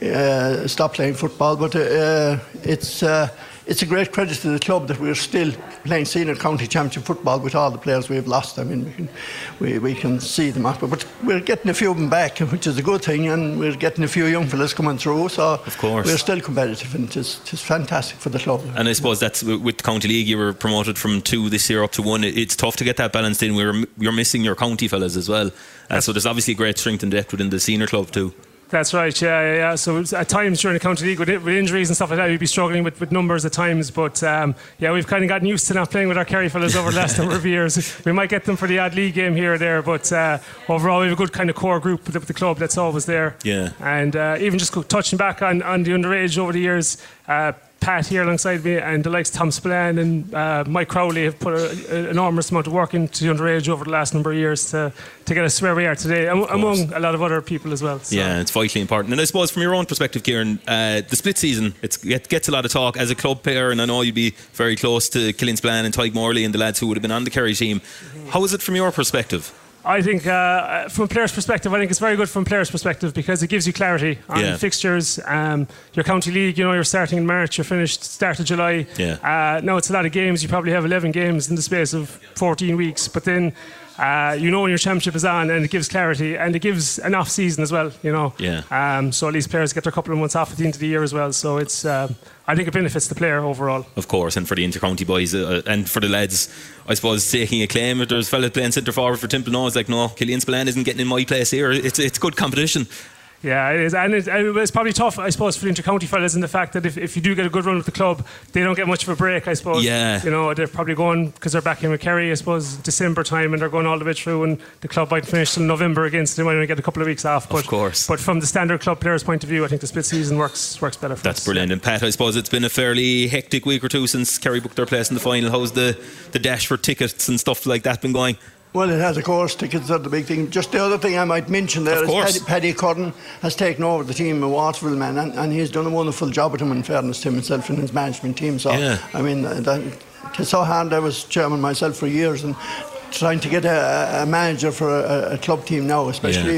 uh, stopped playing football, but uh, it's uh, it's a great credit to the club that we're still playing senior county championship football with all the players we've lost. I mean, we can we, we can see them after, but we're getting a few of them back, which is a good thing, and we're getting a few young fellas coming through, so of course we're still competitive, and it's, it's fantastic for the club. And I suppose that's with the County League, you were promoted from two this year up to one. It's tough to get that balanced in. We're, you're missing your county fellas as well, uh, so there's obviously great strength and depth within the senior club too. That's right, yeah, yeah, yeah. So at times during the county league with, with injuries and stuff like that, we'd be struggling with, with numbers at times, but um, yeah, we've kind of gotten used to not playing with our Kerry fellas over the last number of years. We might get them for the odd league game here or there, but uh, overall we have a good kind of core group with the, with the club that's always there. Yeah. And uh, even just touching back on, on the underage over the years, uh, Pat here alongside me and the likes of Tom Spillane and uh, Mike Crowley have put an enormous amount of work into the underage over the last number of years to, to get us where we are today, am, among a lot of other people as well. So. Yeah, it's vitally important. And I suppose from your own perspective, Kieran, uh, the split season, it's, it gets a lot of talk as a club player, and I know you'd be very close to Killian Spillane and Tyke Morley and the lads who would have been on the Kerry team. Mm-hmm. How is it from your perspective? I think uh, from a player's perspective, I think it's very good from a player's perspective because it gives you clarity on yeah. fixtures. Um, your county league, you know, you're starting in March, you're finished start of July. Yeah. Uh, now it's a lot of games. You probably have eleven games in the space of fourteen weeks, but then uh, you know when your championship is on, and it gives clarity and it gives an off season as well. You know. Yeah. Um, so at least players get their couple of months off at the end of the year as well. So it's. Uh, I think it benefits the player overall. Of course, and for the inter-county boys uh, and for the lads, I suppose, taking a claim. If there's fellas playing centre forward for Timplenoe, it's like, no, Killian Spillane isn't getting in my place here. It's it's good competition. Yeah, it is, and it, it's probably tough, I suppose, for the inter-county fellas in the fact that if, if you do get a good run with the club, they don't get much of a break, I suppose. Yeah. You know, they're probably going, because they're back in with Kerry, I suppose, December time, and they're going all the way through, and the club might finish in November again, so they might only get a couple of weeks off. But, of course. But from the standard club player's point of view, I think the split season works works better for That's us. brilliant. And Pat, I suppose it's been a fairly hectic week or two since Kerry booked their place in the final. How's the, the dash for tickets and stuff like that been going? Well, it has, of course. Tickets are the big thing. Just the other thing I might mention there of is Paddy, Paddy Curran has taken over the team in Waterville, man, and, and he's done a wonderful job with him, in fairness to himself and his management team. So, yeah. I mean, that, it's so hard. I was chairman myself for years, and trying to get a, a manager for a, a club team now, especially. Yeah.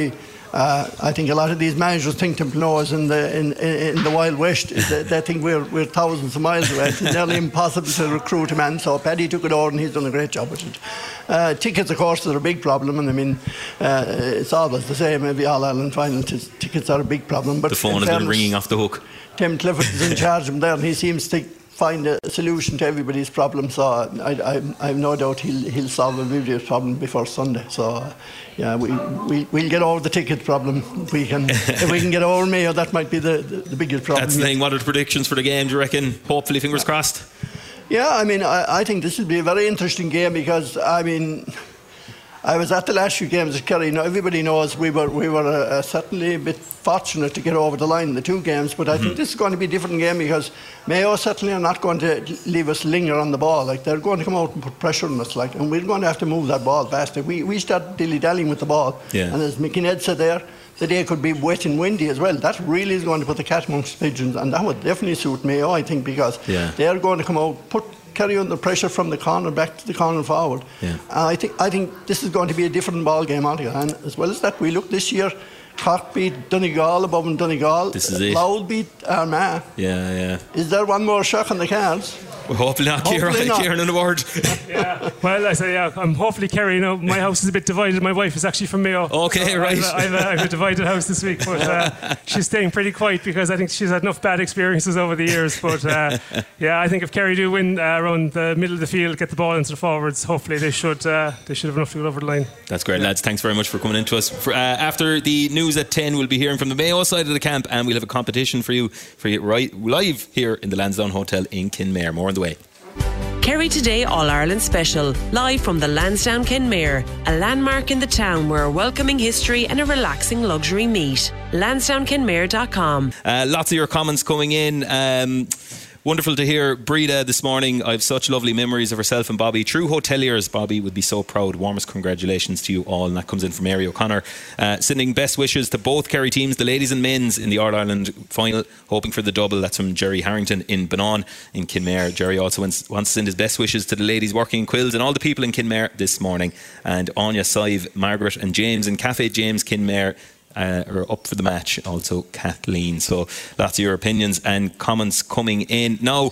Uh, I think a lot of these managers think Templenoe is in the in, in, in the Wild West. they, they think we're we're thousands of miles away. It's nearly impossible to recruit a man. So Paddy took it over and he's done a great job with it. Uh, tickets, of course, are a big problem, and I mean uh, it's always the same. Maybe All Ireland final t- tickets are a big problem. But the phone has been ringing off the hook. Tim Clifford is in charge of them there, and he seems to find a solution to everybody's problem. So I, I, I have no doubt he'll he'll solve everybody's problem before Sunday. So uh, yeah, we, we we'll get over the ticket problem if we can. If we can get over Mayo, that might be the, the, the biggest problem. That's the thing. What are the predictions for the game, do you reckon? Hopefully, fingers crossed. Yeah, I mean, I, I think this will be a very interesting game because I mean, I was at the last few games at Kerry. Now everybody knows we were we were uh, certainly a bit fortunate to get over the line in the two games, but I mm-hmm. think this is going to be a different game because Mayo certainly are not going to leave us linger on the ball. Like, they're going to come out and put pressure on us, like, and we're going to have to move that ball faster. We we start dilly-dallying with the ball, yeah. and as Mickey Ned said there, the day could be wet and windy as well. That really is going to put the cat amongst pigeons, and that would definitely suit Mayo, I think, because yeah. they're going to come out, put Kerry under pressure from the corner back to the corner forward. Yeah. Uh, I think I think this is going to be a different ball game altogether. And as well as that, we look this year. Cork beat Donegal above in Donegal. This is it. Louth beat Armagh. Yeah, yeah. Is there one more shock on the cards? Well, hopefully not, Hopefully not. Kieran on the board. Yeah. Well, I say, yeah, I'm hopefully Kerry. You know, my house is a bit divided. My wife is actually from Mayo. Okay, so right. I've, I've, a, I've a divided house this week, but uh, she's staying pretty quiet because I think she's had enough bad experiences over the years. But uh, yeah, I think if Kerry do win uh, around the middle of the field, get the ball into the forwards, hopefully they should uh, they should have enough to get over the line. That's great, lads. Thanks very much for coming in to us. For, uh, after the news at ten, we'll be hearing from the Mayo side of the camp, and we'll have a competition for you for you right live here in the Lansdowne Hotel in Kinmare. More on the way. Kerry Today All-Ireland Special, live from the Lansdowne Kenmare, a landmark in the town where a welcoming history and a relaxing luxury meet. lansdowne kenmare dot com. Uh, lots of your comments coming in. Um, Wonderful to hear Breda this morning. I have such lovely memories of herself and Bobby. True hoteliers. Bobby would be so proud. Warmest congratulations to you all. And that comes in from Mary O'Connor. Uh, sending best wishes to both Kerry teams, the ladies and men's, in the All-Ireland final. Hoping for the double. That's from Jerry Harrington in Banon in Kinmare. Jerry also wants, wants to send his best wishes to the ladies working in Quills and all the people in Kinmare this morning. And Anya, Sive, Margaret and James in Cafe James Kinmare Uh, are up for the match. Also Kathleen. So lots of your opinions and comments coming in. Now,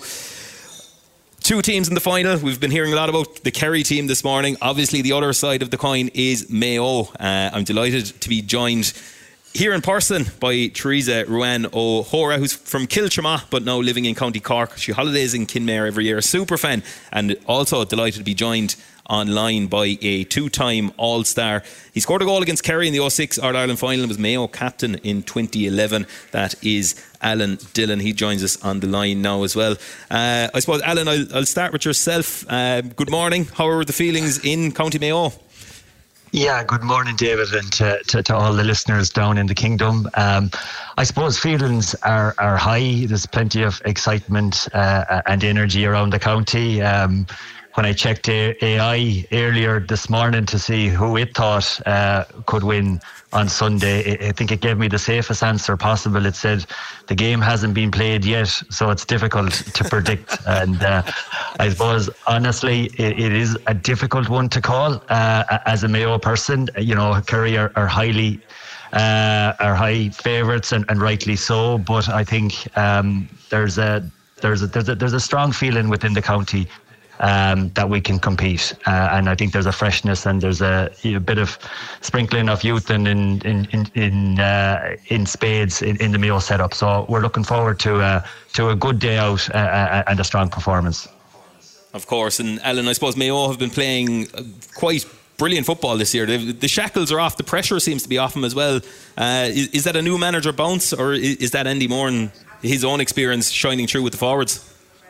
two teams in the final. We've been hearing a lot about the Kerry team this morning. Obviously the other side of the coin is Mayo. uh, I'm delighted to be joined here in person by Teresa Ruan O'Hora, who's from Kiltrema but now living in County Cork. She holidays in Kinmare every year, a super fan, and also delighted to be joined online by a two-time All-Star. He scored a goal against Kerry in the oh six All-Ireland final and was Mayo captain in twenty eleven. That is Alan Dillon. He joins us on the line now as well. Uh, I suppose, Alan, I'll, I'll start with yourself. Uh, good morning. How are the feelings in County Mayo? Yeah, good morning, David, and to, to, to all the listeners down in the kingdom. Um, I suppose feelings are, are high. There's plenty of excitement uh, and energy around the county. Um, when I checked A I earlier this morning to see who it thought uh, could win on Sunday, I think it gave me the safest answer possible. It said the game hasn't been played yet, so it's difficult to predict. And uh, I suppose, honestly, it, it is a difficult one to call. Uh, as a Mayo person, you know, Kerry are, are highly uh, are high favourites, and, and rightly so. But I think um, there's a there's a, there's a there's a strong feeling within the county Um, that we can compete, uh, and I think there's a freshness and there's a, a bit of sprinkling of youth and in in in in, uh, in spades in, in the Mayo setup. So we're looking forward to uh, to a good day out uh, and a strong performance. Of course, and Alan, I suppose Mayo have been playing quite brilliant football this year. They've, the shackles are off, the pressure seems to be off them as well. Uh, is, is that a new manager bounce, or is, is that Andy Moore and his own experience shining through with the forwards?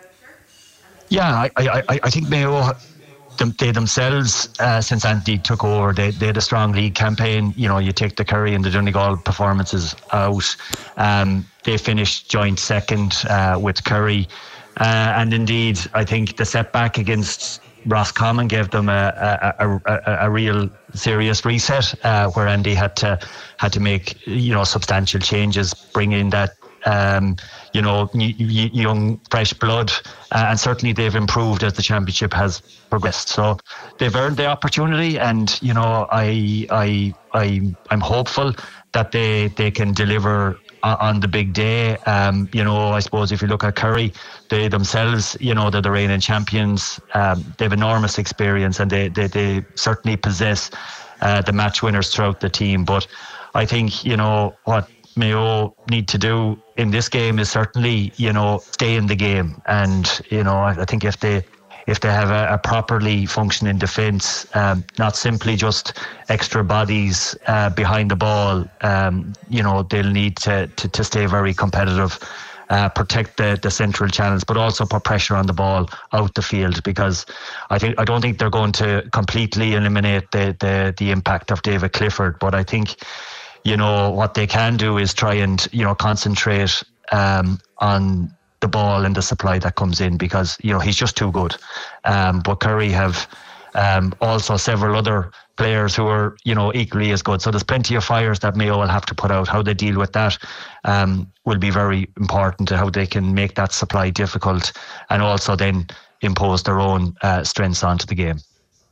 Yeah, I, I, I think Mayo, they themselves, uh, since Andy took over, they, they had a strong league campaign. You know, you take the Kerry and the Donegal performances out. Um, they finished joint second uh, with Kerry. Uh, and indeed, I think the setback against Roscommon gave them a, a, a, a, a real serious reset, uh, where Andy had to had to make, you know, substantial changes, bring in that um, you know, y- y- young, fresh blood, uh, and certainly they've improved as the championship has progressed. So they've earned the opportunity, and you know, I, I, I, I'm hopeful that they they can deliver on the big day. Um, you know, I suppose if you look at Kerry, they themselves, you know, they're the reigning champions. Um, they have enormous experience, and they they, they certainly possess uh, the match winners throughout the team. But I think, you know, what Mayo need to do in this game is certainly, you know, stay in the game. And, you know, I, I think if they if they have a, a properly functioning defence, um, not simply just extra bodies uh, behind the ball, um, you know, they'll need to, to, to stay very competitive, uh, protect the, the central channels, but also put pressure on the ball out the field, because I think I don't think they're going to completely eliminate the, the, the impact of David Clifford, but I think, you know, what they can do is try and, you know, concentrate um, on the ball and the supply that comes in, because, you know, he's just too good. Um, but Kerry have um, also several other players who are, you know, equally as good. So there's plenty of fires that Mayo will have to put out. How they deal with that um, will be very important, to how they can make that supply difficult, and also then impose their own uh, strengths onto the game.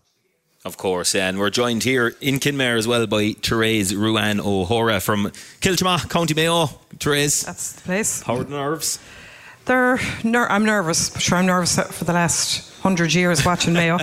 Of course, and we're joined here in Kinmare as well by Therese Ruan O'Hora from Kiltimagh, County Mayo. Therese, that's the place. How are the nerves? They're ner- I'm nervous. Sure, I'm nervous for the last hundred years watching Mayo.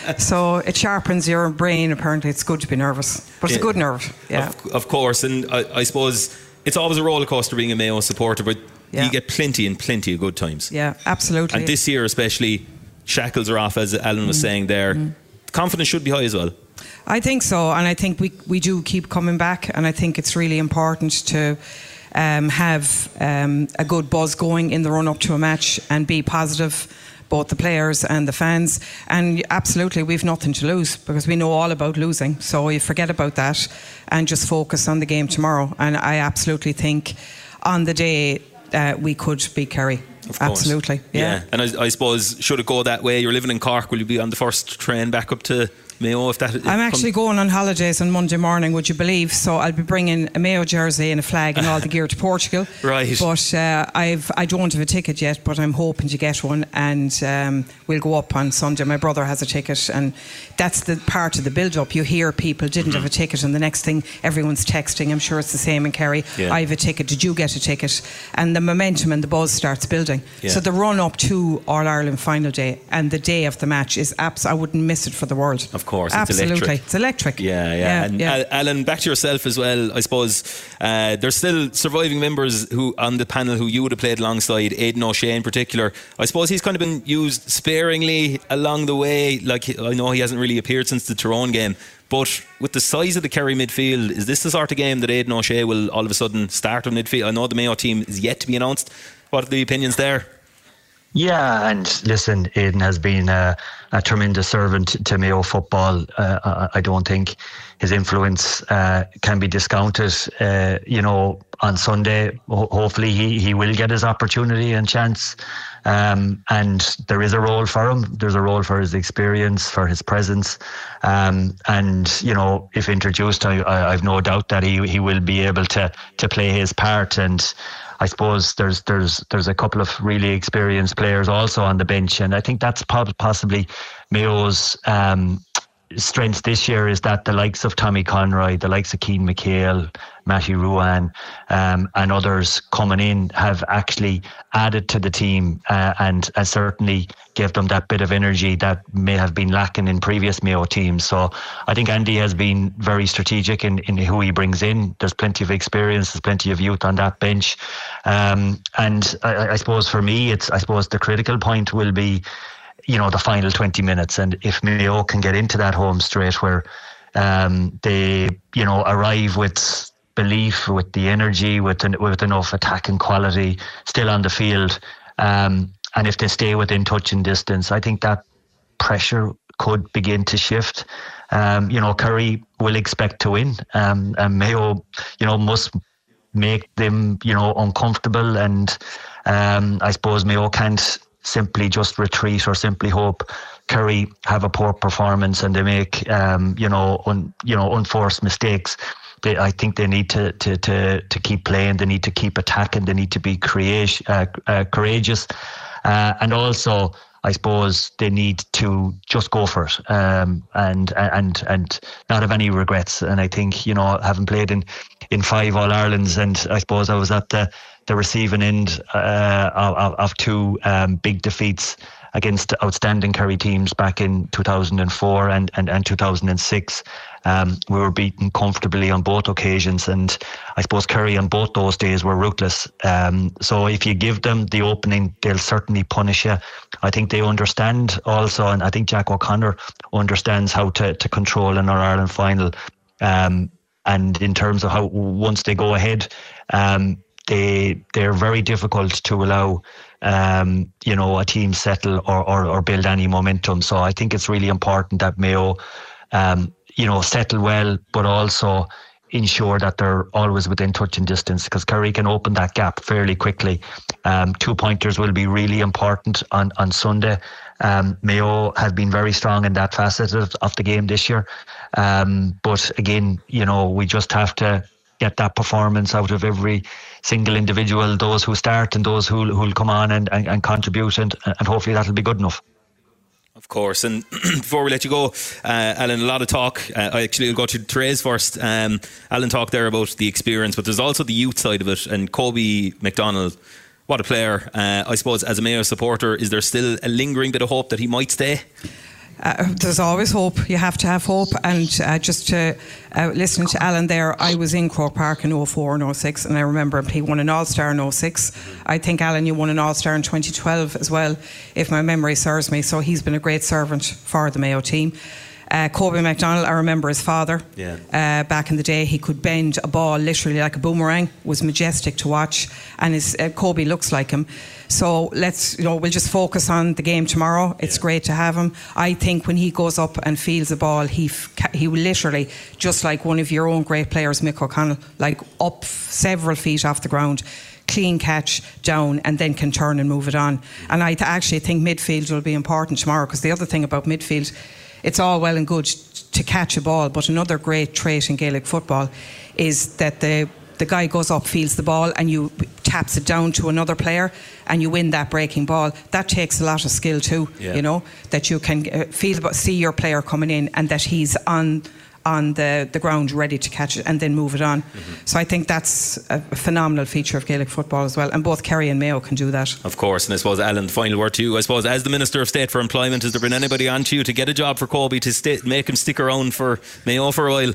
So it sharpens your brain. Apparently, it's good to be nervous, but it's yeah. a good nerve. Yeah, of, of course. And I, I suppose it's always a roller coaster being a Mayo supporter, but yeah. you get plenty and plenty of good times. Yeah, absolutely. And this year, especially, shackles are off, as Alan was mm. saying there. Mm. Confidence should be high as well. I think so, and I think we we do keep coming back, and I think it's really important to um, have um, a good buzz going in the run up to a match and be positive, both the players and the fans. And absolutely, we've nothing to lose, because we know all about losing. So you forget about that and just focus on the game tomorrow. And I absolutely think on the day uh, we could beat Kerry. Of course. Absolutely, yeah. yeah. And I, I suppose, should it go that way, you're living in Cork, will you be on the first train back up to Mayo? If that, I'm actually going on holidays on Monday morning, would you believe? So I'll be bringing a Mayo jersey and a flag and all the gear to Portugal. Right. But uh, I've I don't have a ticket yet, but I'm hoping to get one, and um, we'll go up on Sunday. My brother has a ticket, and that's the part of the build-up. You hear people didn't mm-hmm. have a ticket, and the next thing everyone's texting. I'm sure it's the same in Kerry. Yeah. I have a ticket. Did you get a ticket? And the momentum and the buzz starts building. Yeah. So the run-up to All-Ireland final day and the day of the match is abs- I wouldn't miss it for the world. Of course, absolutely, it's electric. It's electric. Yeah, yeah. yeah, and yeah. Alan, back to yourself as well. I suppose uh, there's still surviving members who on the panel who you would have played alongside. Aidan O'Shea in particular. I suppose he's kind of been used sparingly along the way. Like, I know he hasn't really appeared since the Tyrone game, but with the size of the Kerry midfield, is this the sort of game that Aidan O'Shea will all of a sudden start on midfield? I know the Mayo team is yet to be announced. What are the opinions there? Yeah, and listen, Aidan has been a, a tremendous servant to Mayo football. Uh, I don't think his influence uh, can be discounted. Uh, you know, on Sunday, ho- hopefully he, he will get his opportunity and chance. Um, and there is a role for him. There's a role for his experience, for his presence. Um, and, you know, if introduced, I, I, I've no doubt that he, he will be able to, to play his part. And I suppose there's there's there's a couple of really experienced players also on the bench, and I think that's possibly Mayo's um, strength this year, is that the likes of Tommy Conroy, the likes of Cian McHale, Matty Ruan, um, and others coming in have actually added to the team uh, and, and certainly gave them that bit of energy that may have been lacking in previous Mayo teams. So I think Andy has been very strategic in, in who he brings in. There's plenty of experience, there's plenty of youth on that bench. Um, and I, I suppose for me, it's I suppose the critical point will be, you know, the final twenty minutes. And if Mayo can get into that home straight where um, they, you know, arrive with belief, with the energy, with with enough attacking quality still on the field, um, and if they stay within touching distance, I think that pressure could begin to shift. Um, you know, Kerry will expect to win, um, and Mayo, you know, must make them, you know, uncomfortable. And um, I suppose Mayo can't simply just retreat or simply hope Kerry have a poor performance and they make, um, you know, un, you know, unforced mistakes. they, I think they need to, to, to, to keep playing. They need to keep attacking. They need to be create, uh, uh, courageous. Uh, and also, I suppose they need to just go for it um, and and and not have any regrets. And I think, you know, having played in, in five All-Irelands, and I suppose I was at the, the receiving end uh, of, of two um, big defeats against outstanding Kerry teams back in two thousand four and, and, and two thousand six. Um, we were beaten comfortably on both occasions, and I suppose Kerry on both those days were ruthless. Um, so if you give them the opening, they'll certainly punish you. I think they understand also, and I think Jack O'Connor understands how to, to control an All-Ireland final. Um, and in terms of how, once they go ahead, um, they, they're very difficult to allow Um, you know, a team settle or, or, or build any momentum. So I think it's really important that Mayo, um, you know, settle well, but also ensure that they're always within touching distance, because Kerry can open that gap fairly quickly. Um, two pointers will be really important on, on Sunday. Um, Mayo have been very strong in that facet of, of the game this year. Um, but again, you know, we just have to get that performance out of every single individual, those who start and those who who'll come on and, and, and contribute, and, and hopefully that'll be good enough. Of course. And before we let you go, uh, Alan, a lot of talk. Uh, I actually will go to Therese first. Um, Alan talked there about the experience, but there's also the youth side of it. And Kobe McDonald, what a player. Uh, I suppose as a Mayo supporter, is there still a lingering bit of hope that he might stay? Uh, there's always hope. You have to have hope. And uh, just to uh, listen to Alan there, I was in Croke Park in oh four and oh six, and I remember he won an All-Star in oh six. I think, Alan, you won an All-Star in twenty twelve as well, if my memory serves me. So he's been a great servant for the Mayo team. Uh, Kobe McDonald, I remember his father. Yeah. Uh, back in the day, he could bend a ball literally like a boomerang. It was majestic to watch, and his uh, Kobe looks like him. So let's, you know, we'll just focus on the game tomorrow. It's yeah. great to have him. I think when he goes up and fields the ball, he he will literally, just like one of your own great players, Mick O'Connell, like up several feet off the ground, clean catch down, and then can turn and move it on. And I th- actually think midfield will be important tomorrow, because the other thing about midfield, it's all well and good to catch a ball, but another great trait in Gaelic football is that the the guy goes up, feels the ball, and you taps it down to another player, and you win that breaking ball. That takes a lot of skill too, yeah. you know, that you can feel, see your player coming in, and that he's on on the, the ground ready to catch it and then move it on. Mm-hmm. So I think that's a phenomenal feature of Gaelic football as well, and both Kerry and Mayo can do that. Of course. And I suppose, Alan, the final word to you. I suppose as the Minister of State for Employment, has there been anybody on to you to get a job for Kobe, to stay, make him stick around for Mayo for a while?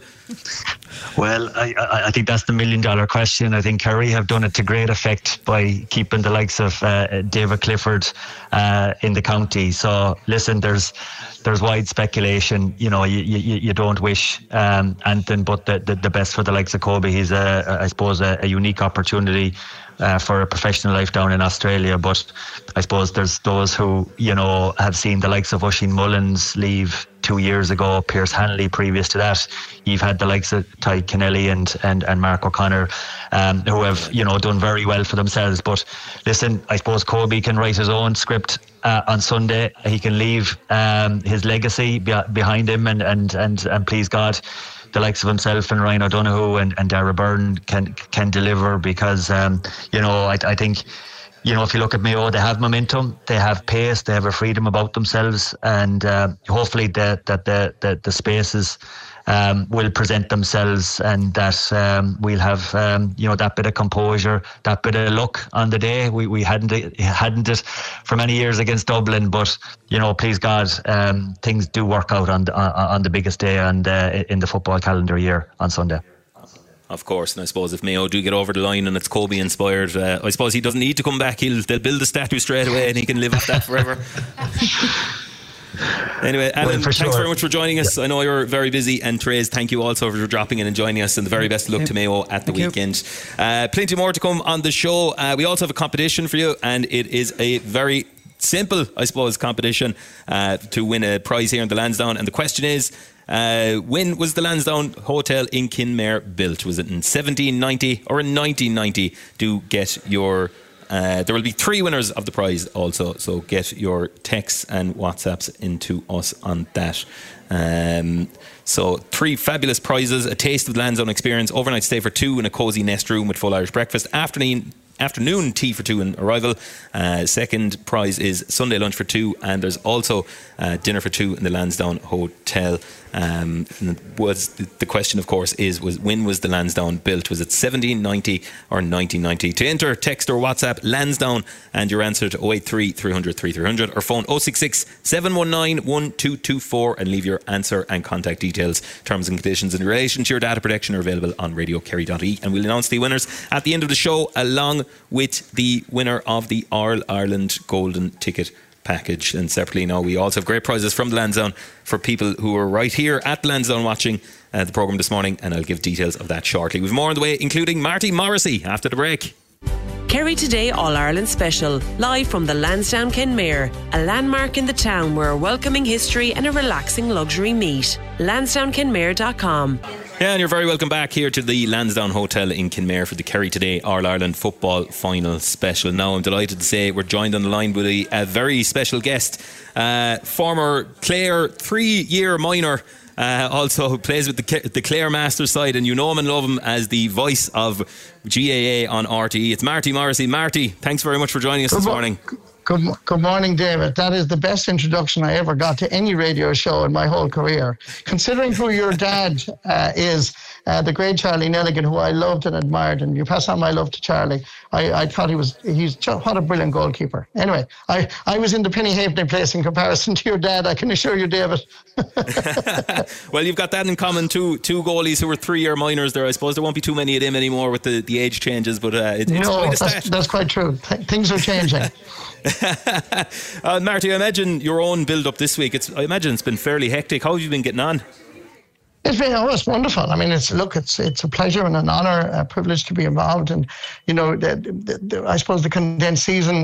Well, I, I, I think that's the million dollar question. I think Kerry have done it to great effect by keeping the likes of uh, David Clifford uh, in the county. So listen, there's there's wide speculation. You know, you you, you don't wish um, anything but the, the the best for the likes of Kobe. He's a, I suppose a, a unique opportunity uh, for a professional life down in Australia. But I suppose there's those who, you know, have seen the likes of Oisin Mullins leave two years ago, Pierce Hanley previous to that. You've had the likes of Ty Kennelly and, and, and Mark O'Connor, um, who have, you know, done very well for themselves. But listen, I suppose Kobe can write his own script uh, on Sunday. He can leave um, his legacy be- behind him, and, and, and, and please God, the likes of himself and Ryan O'Donoghue and, and Dara Byrne can can deliver, because, um, you know, I, I think, you know, if you look at Mayo, they have momentum, they have pace, they have a freedom about themselves, and uh, hopefully that that the, the the spaces um, will present themselves, and that um, we'll have um, you know, that bit of composure, that bit of luck on the day. We we hadn't it, hadn't it for many years against Dublin, but you know, please God, um, things do work out on the, on, on the biggest day and uh, in the football calendar year on Sunday. Of course, and I suppose if Mayo do get over the line and it's Kobe inspired, uh, I suppose he doesn't need to come back. He'll they'll build a statue straight away, and he can live off that forever. Anyway, Alan, well, thanks sure. very much for joining us. Yeah. I know you're very busy, and Therese, thank you also for dropping in and joining us, and the very best of luck to Mayo at the thank weekend. Uh, plenty more to come on the show. Uh, we also have a competition for you, and it is a very simple, I suppose, competition uh, to win a prize here in the Lansdowne. And the question is, Uh, when was the Lansdowne Hotel in Kinmare built? Was it in seventeen ninety or in nineteen ninety? Do get your Uh, there will be three winners of the prize also, so get your texts and WhatsApps into us on that. Um, so three fabulous prizes: a taste of the Lansdowne experience, overnight stay for two in a cosy nest room with full Irish breakfast, afternoon afternoon tea for two in arrival. Uh, second prize is Sunday lunch for two, and there's also uh, dinner for two in the Lansdowne Hotel. Um, was the question, of course, is was when was the Lansdowne built? Was it seventeen ninety or nineteen ninety? To enter, text or WhatsApp Lansdowne and your answer to oh eight three, three hundred, thirty-three hundred or phone oh six six, seven one nine, one two two four and leave your answer and contact details. Terms and conditions in relation to your data protection are available on radio kerry dot I E, and we'll announce the winners at the end of the show, along with the winner of the All Ireland Golden Ticket package. And separately now, we also have great prizes from the Lansdowne for people who are right here at Lansdowne watching uh, the programme this morning, and I'll give details of that shortly. We've more on the way, including Marty Morrissey after the break. Kerry Today All Ireland Special, live from the Lansdowne Kenmare, a landmark in the town where a welcoming history and a relaxing luxury meet. lansdowne kenmare dot com. Yeah, and you're very welcome back here to the Lansdowne Hotel in Kenmare for the Kerry Today All Ireland Football Final Special. Now I'm delighted to say we're joined on the line with a, a very special guest, uh, former Clare three-year minor, uh, also plays with the, the Clare Masters side, and you know him and love him as the voice of G A A on R T E. It's Marty Morrissey. Marty, thanks very much for joining us good this mo- morning. Good, good morning, David. That is the best introduction I ever got to any radio show in my whole career. Considering who your dad uh, is, uh, the great Charlie Nelligan, who I loved and admired, and you pass on my love to Charlie. I, I thought he was, he's just, what a brilliant goalkeeper. Anyway, I, I was in the penny halfpenny place in comparison to your dad, I can assure you, David. Well, you've got that in common, two two goalies who were three-year minors there. I suppose there won't be too many of them anymore with the, the age changes, but uh, it, it's no, quite a that's, stat. that's quite true. Th- things are changing. uh, Marty, I imagine your own build-up this week, it's, I imagine it's been fairly hectic. How have you been getting on? It's been, oh, it's wonderful. I mean, it's look, it's it's a pleasure and an honour, a privilege to be involved. And you know, the, the, the, I suppose the condensed season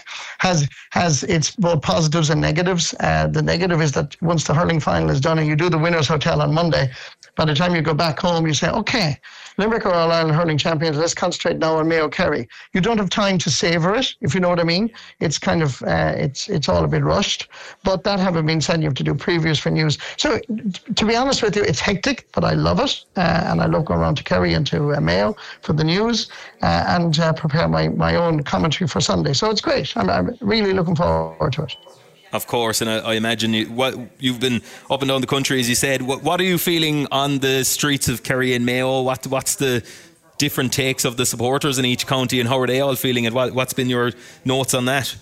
has has its both positives and negatives. Uh, the negative is that once the hurling final is done and you do the Winners' Hotel on Monday, by the time you go back home, you say, okay, Limerick are All Ireland hurling champions. Let's concentrate now on Mayo Kerry. You don't have time to savour it, if you know what I mean. It's kind of uh, it's it's all a bit rushed. But that having been said, you have to do previews for news. So to be honest with you, it's hectic, but I love it, uh, and I love going around to Kerry and to uh, Mayo for the news uh, and uh, prepare my, my own commentary for Sunday. So it's great. I'm, I'm really looking forward to it. Of course, and I, I imagine you, what you've been up and down the country, as you said. What, what are you feeling on the streets of Kerry and Mayo? What what's the different takes of the supporters in each county, and how are they all feeling? And what, what's been your notes on that?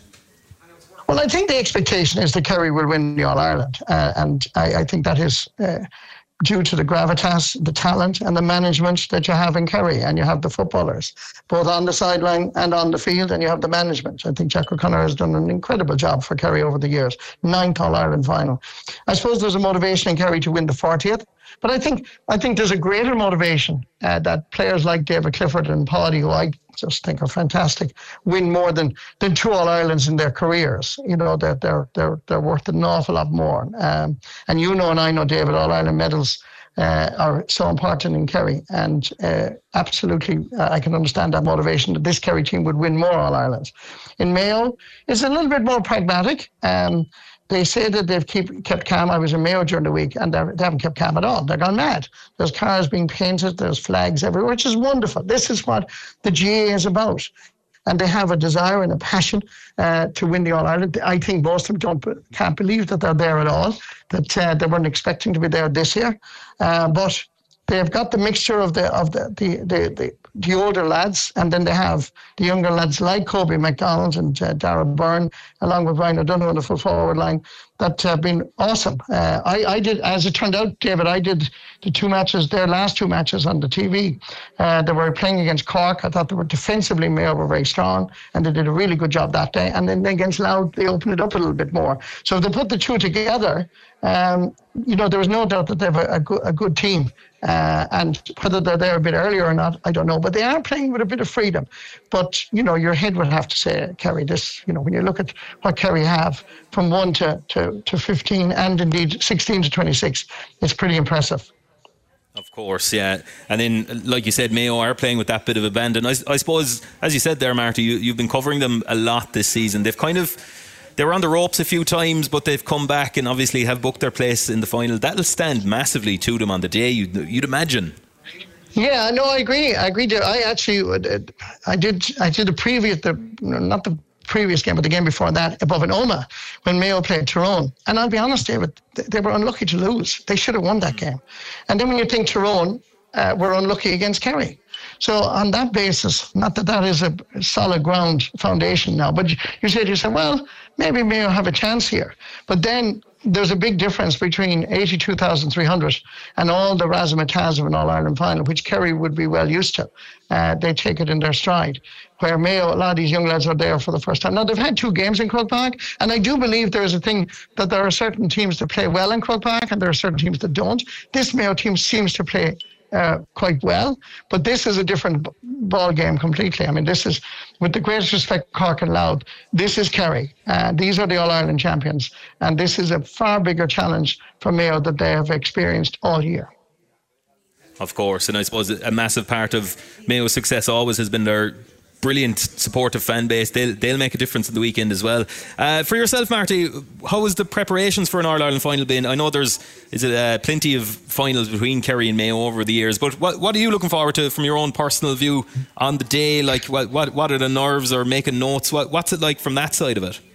Well, I think the expectation is that Kerry will win the All Ireland, uh, and I, I think that is uh, due to the gravitas, the talent and the management that you have in Kerry, and you have the footballers, both on the sideline and on the field, and you have the management. I think Jack O'Connor has done an incredible job for Kerry over the years. Ninth All-Ireland final. I suppose there's a motivation in Kerry to win the fortieth, but I think I think there's a greater motivation uh, that players like David Clifford and Paddy, who I just think are fantastic, win more than, than two All-Irelands in their careers. You know, they're, they're, they're, they're worth an awful lot more. Um, and you know, and I know, David, All-Ireland medals uh, are so important in Kerry. And uh, absolutely, uh, I can understand that motivation that this Kerry team would win more All-Irelands. In Mayo, it's a little bit more pragmatic. Um, They say that they've keep, kept calm. I was in Mayo during the week, and they haven't kept calm at all. They're gone mad. There's cars being painted. There's flags everywhere, which is wonderful. This is what the G A A is about. And they have a desire and a passion uh, to win the All-Ireland. I think most of them don't, can't believe that they're there at all, that uh, they weren't expecting to be there this year. Uh, but they've got the mixture of the of the the, the, the the older lads, and then they have the younger lads like Kobe McDonald and uh, Dara Byrne, along with Ryan O'Donoghue on the full forward line, that have been awesome. Uh, I, I did, as it turned out, David, I did the two matches, their last two matches on the T V. Uh, they were playing against Cork. I thought they were defensively, Mayo were very strong, and they did a really good job that day. And then against Louth, they opened it up a little bit more. So if they put the two together, um, you know, there was no doubt that they have a, a, good, a good team. Uh, and whether they're there a bit earlier or not, I don't know. But they are playing with a bit of freedom. But, you know, your head would have to say, Kerry, this, you know, when you look at what Kerry have from one to, to, to fifteen and indeed sixteen to twenty-six, it's pretty impressive. Of course, yeah. And then, like you said, Mayo are playing with that bit of abandon. I, I suppose, as you said there, Marty, you, you've been covering them a lot this season. They've kind of, they were on the ropes a few times, but they've come back and obviously have booked their place in the final. That'll stand massively to them on the day, you'd, you'd imagine. Yeah, no, I agree. I agree. I actually, I did, I did a preview, the not the previous game, but the game before that, above in Oma, when Mayo played Tyrone. And I'll be honest, David, they were unlucky to lose. They should have won that game. And then when you think Tyrone uh, were unlucky against Kerry. So on that basis, not that that is a solid ground foundation now, but you say to yourself, well, maybe Mayo have a chance here. But then there's a big difference between eighty-two thousand three hundred and all the razzmatazz of an All-Ireland final, which Kerry would be well used to. Uh, they take it in their stride. Where Mayo, a lot of these young lads are there for the first time. Now, they've had two games in Croke Park, and I do believe there is a thing that there are certain teams that play well in Croke Park, and there are certain teams that don't. This Mayo team seems to play uh, quite well, but this is a different b- ball game completely. I mean, this is, with the greatest respect, Cork and Louth, this is Kerry. Uh, these are the All-Ireland champions, and this is a far bigger challenge for Mayo that they have experienced all year. Of course, and I suppose a massive part of Mayo's success always has been their brilliant supportive fan base. They'll, they'll make a difference in the weekend as well. Uh, for yourself, Marty, how has the preparations for an All-Ireland final been? I know there's is it, uh, plenty of finals between Kerry and Mayo over the years, but what, what are you looking forward to from your own personal view on the day? Like, what what, what are the nerves or making notes? What, what's it like from that side of it?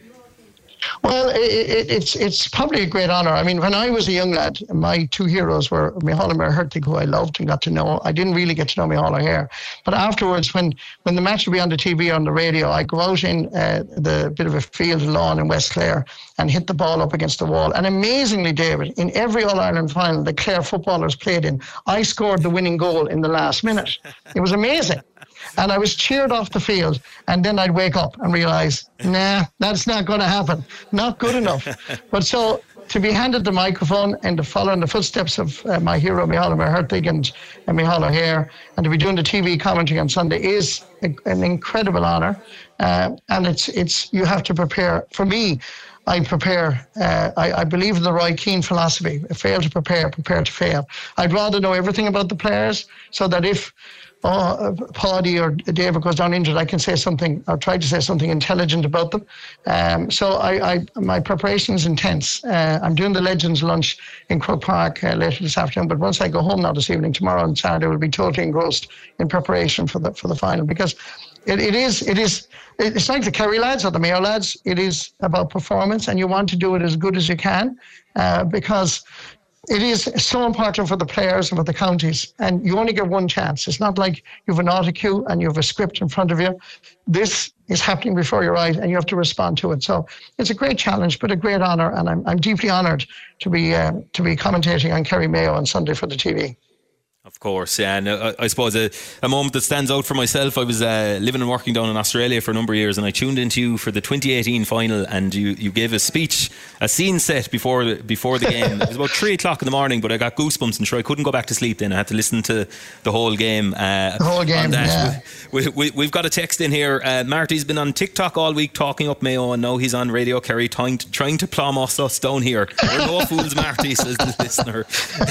Well, it, it, it's it's probably a great honour. I mean, when I was a young lad, my two heroes were Micheál Mair Hertig, who I loved and got to know. I didn't really get to know Micheál O'Hare. But afterwards, when, when the match would be on the T V or on the radio, I'd go out in uh, the bit of a field lawn in West Clare and hit the ball up against the wall. And amazingly, David, in every All-Ireland final that Clare footballers played in, I scored the winning goal in the last minute. It was amazing. And I was cheered off the field, and then I'd wake up and realise, nah, that's not going to happen. Not good enough. But so to be handed the microphone and to follow in the footsteps of uh, my hero, Micheál Mair Hertig and uh, Micheál O'Hare, and to be doing the T V commentary on Sunday is a, an incredible honour. Uh, and it's it's you have to prepare. For me, I prepare, uh, I, I believe in the Roy Keane philosophy, fail to prepare, prepare to fail. I'd rather know everything about the players so that if Oh, Paddy or David goes down injured, I can say something or try to say something intelligent about them. Um, so I, I, my preparation is intense. Uh, I'm doing the Legends lunch in Croke Park uh, later this afternoon, but once I go home now this evening, tomorrow and Saturday, will be totally engrossed in preparation for the for the final, because it, it is it is it's like the Kerry lads or the Mayo lads. It is about performance, and you want to do it as good as you can, uh, because it is so important for the players and for the counties, and you only get one chance. It's not like you have an autocue and you have a script in front of you. This is happening before your eyes, and you have to respond to it. So it's a great challenge, but a great honour, and I'm I'm deeply honoured to be uh, to be commentating on Kerry Mayo on Sunday for the T V. Of course, yeah, and uh, I suppose a, a moment that stands out for myself, I was uh, living and working down in Australia for a number of years, and I tuned into you for the twenty eighteen final, and you, you gave a speech, a scene set before before the game. It was about three o'clock in the morning, but I got goosebumps, and sure, I couldn't go back to sleep then. I had to listen to the whole game. Uh, the whole game, yeah. We, we, we've got a text in here. Uh, Marty's been on TikTok all week talking up Mayo, and now he's on Radio Kerry trying to, trying to plumb us, us down here. We're no fools, Marty, says the listener.